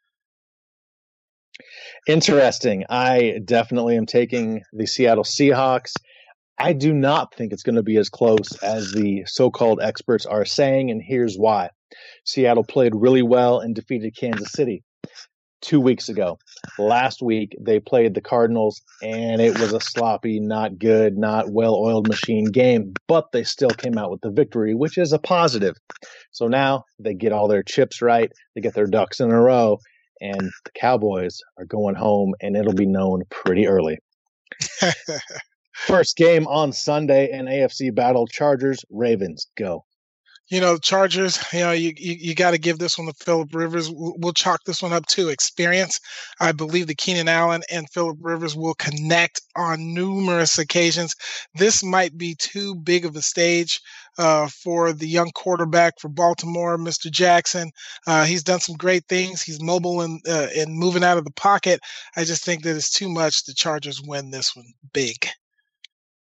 Interesting. I definitely am taking the Seattle Seahawks. I do not think it's going to be as close as the so-called experts are saying, and here's why. Seattle played really well and defeated Kansas City two weeks ago. Last week, they played the Cardinals, and it was a sloppy, not good, not well-oiled machine game, but they still came out with the victory, which is a positive. So now they get all their chips right. They get their ducks in a row. And the Cowboys are going home, and it'll be known pretty early. First game on Sunday, an A F C battle, Chargers, Ravens, go. You know, Chargers, you know, you you, you got to give this one to Phillip Rivers. We'll, we'll chalk this one up to experience. I believe that Keenan Allen and Phillip Rivers will connect on numerous occasions. This might be too big of a stage uh, for the young quarterback for Baltimore, Mister Jackson. Uh, he's done some great things. He's mobile and uh, and moving out of the pocket. I just think that it's too much. The Chargers win this one big.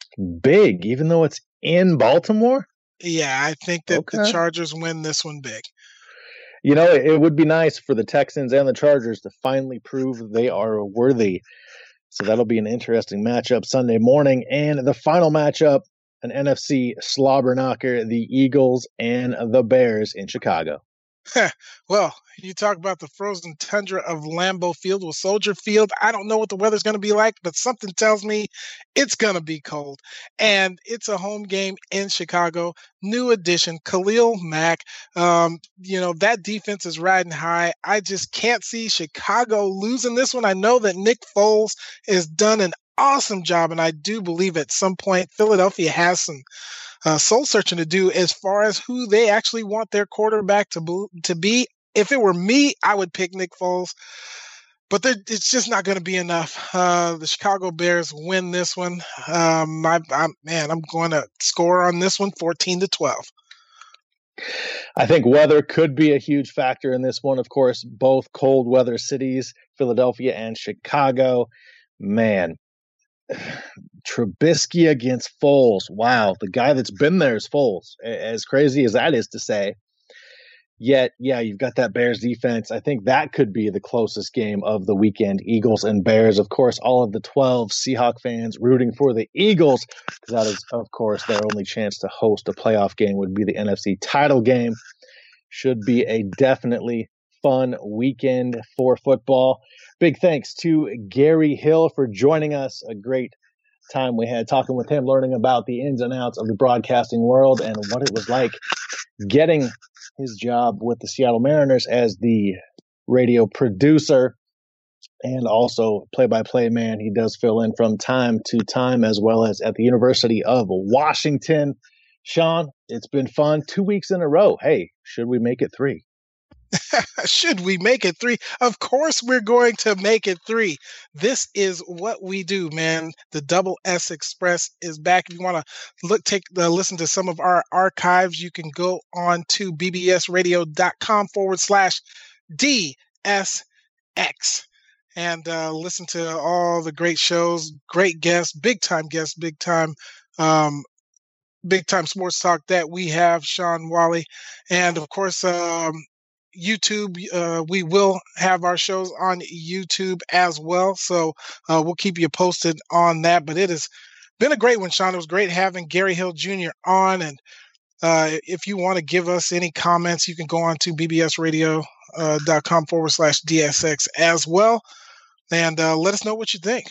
Big, even though it's in Baltimore? Yeah, I think that Okay. the Chargers win this one big. You know, it, it would be nice for the Texans and the Chargers to finally prove they are worthy. So that'll be an interesting matchup Sunday morning. And the final matchup, an N F C slobber knocker, the Eagles and the Bears in Chicago. Well, you talk about the frozen tundra of Lambeau Field with Soldier Field. I don't know what the weather's going to be like, but something tells me it's going to be cold. And it's a home game in Chicago. New addition, Khalil Mack. Um, you know, that defense is riding high. I just can't see Chicago losing this one. I know that Nick Foles has done an awesome job, and I do believe at some point Philadelphia has some Uh, soul searching to do as far as who they actually want their quarterback to be, to be. If it were me, I would pick Nick Foles, but it's just not going to be enough. Uh, the Chicago Bears win this one. Um, I, I'm, man, I'm going to score on this one fourteen to twelve. I think weather could be a huge factor in this one. Of course, both cold weather cities, Philadelphia and Chicago. Man, Trubisky against Foles. Wow, the guy that's been there is Foles, as crazy as that is to say. Yet, yeah, you've got that Bears defense. I think that could be the closest game of the weekend, Eagles and Bears. Of course, all of the twelve Seahawk fans rooting for the Eagles, because that is, of course, their only chance to host a playoff game would be the N F C title game. Should be a definitely fun weekend for football. Big thanks to Gary Hill for joining us. A great time we had talking with him, learning about the ins and outs of the broadcasting world and what it was like getting his job with the Seattle Mariners as the radio producer and also play-by-play man. He does fill in from time to time, as well as at the University of Washington. Sean, it's been fun. Two weeks in a row. Hey, should we make it three? Should we make it three? Of course we're going to make it three. This is what we do, man. The Double S Express is back. If you want to look, take uh, listen to some of our archives, you can go on to bbsradio.com forward slash DSX and uh, listen to all the great shows, great guests, big time guests, big time um, big time sports talk that we have, Sean Wally. And of course, um, YouTube, uh, we will have our shows on YouTube as well. So uh, we'll keep you posted on that. But it has been a great one, Sean. It was great having Gary Hill Junior on. And uh, if you want to give us any comments, you can go on to bbsradio.com forward slash DSX as well. And uh, let us know what you think.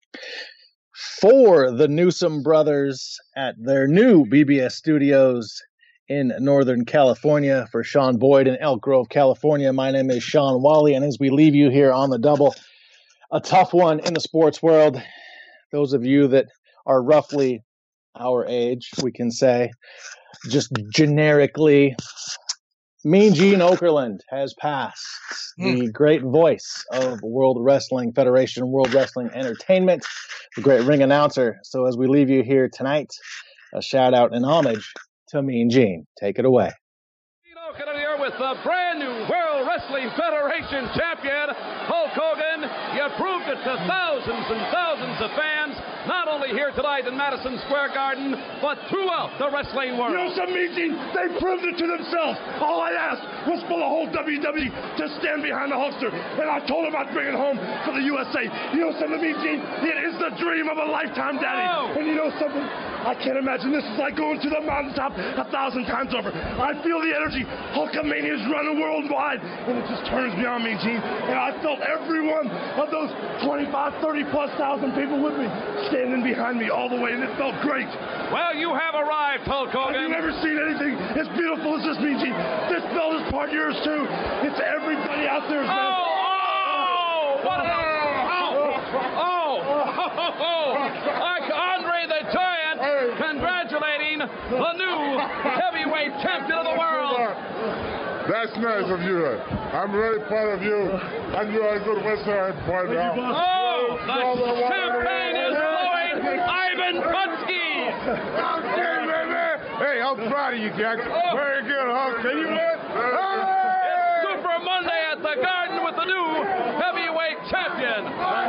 For the Newsom brothers at their new B B S studios in Northern California, for Sean Boyd in Elk Grove, California, my name is Sean Wally, and as we leave you here on the double, a tough one in the sports world. Those of you that are roughly our age, we can say, just generically, Mean Gene Okerlund has passed. Mm. The great voice of World Wrestling Federation, World Wrestling Entertainment, the great ring announcer. So as we leave you here tonight, a shout out and homage to Mean Gene. Take it away. Gene Okerlund here with the brand new World Wrestling Federation champion, Hulk Hogan. You proved it to thousands and thousands of fans, not only here tonight in Madison Square Garden, but throughout the wrestling world. You know some Mean Gene, they proved it to themselves. All I asked was for the whole W W E to stand behind the Hulkster, and I told them I'd bring it home for the U S A. You know something, Mean Gene? It is the dream of a lifetime, Daddy. Oh. And you know something? I can't imagine this is like going to the mountaintop a thousand times over. I feel the energy. Hulkamania is running worldwide, and it just turns me on, Mean Gene. And I felt every one of those twenty-five, thirty plus thousand people with me standing behind me all the way, and it felt great. Well, you have arrived, Hulk Hogan. Have you ever seen anything as beautiful as this, Mean Gene? This belt is part yours, too. It's everybody out there, man. Oh, oh, what a... Oh, oh, oh, oh. Like Andre the Giant congratulating the new heavyweight champion of the world. That's nice of you. I'm really proud of you. And you are a good wrestler, point out. Oh, the champagne is flowing. Ivan Putski. Hey, I'm proud of you, Jack. Oh. Very good, Hulk. Can you win? It's Super Monday at the Garden with the new heavyweight champion.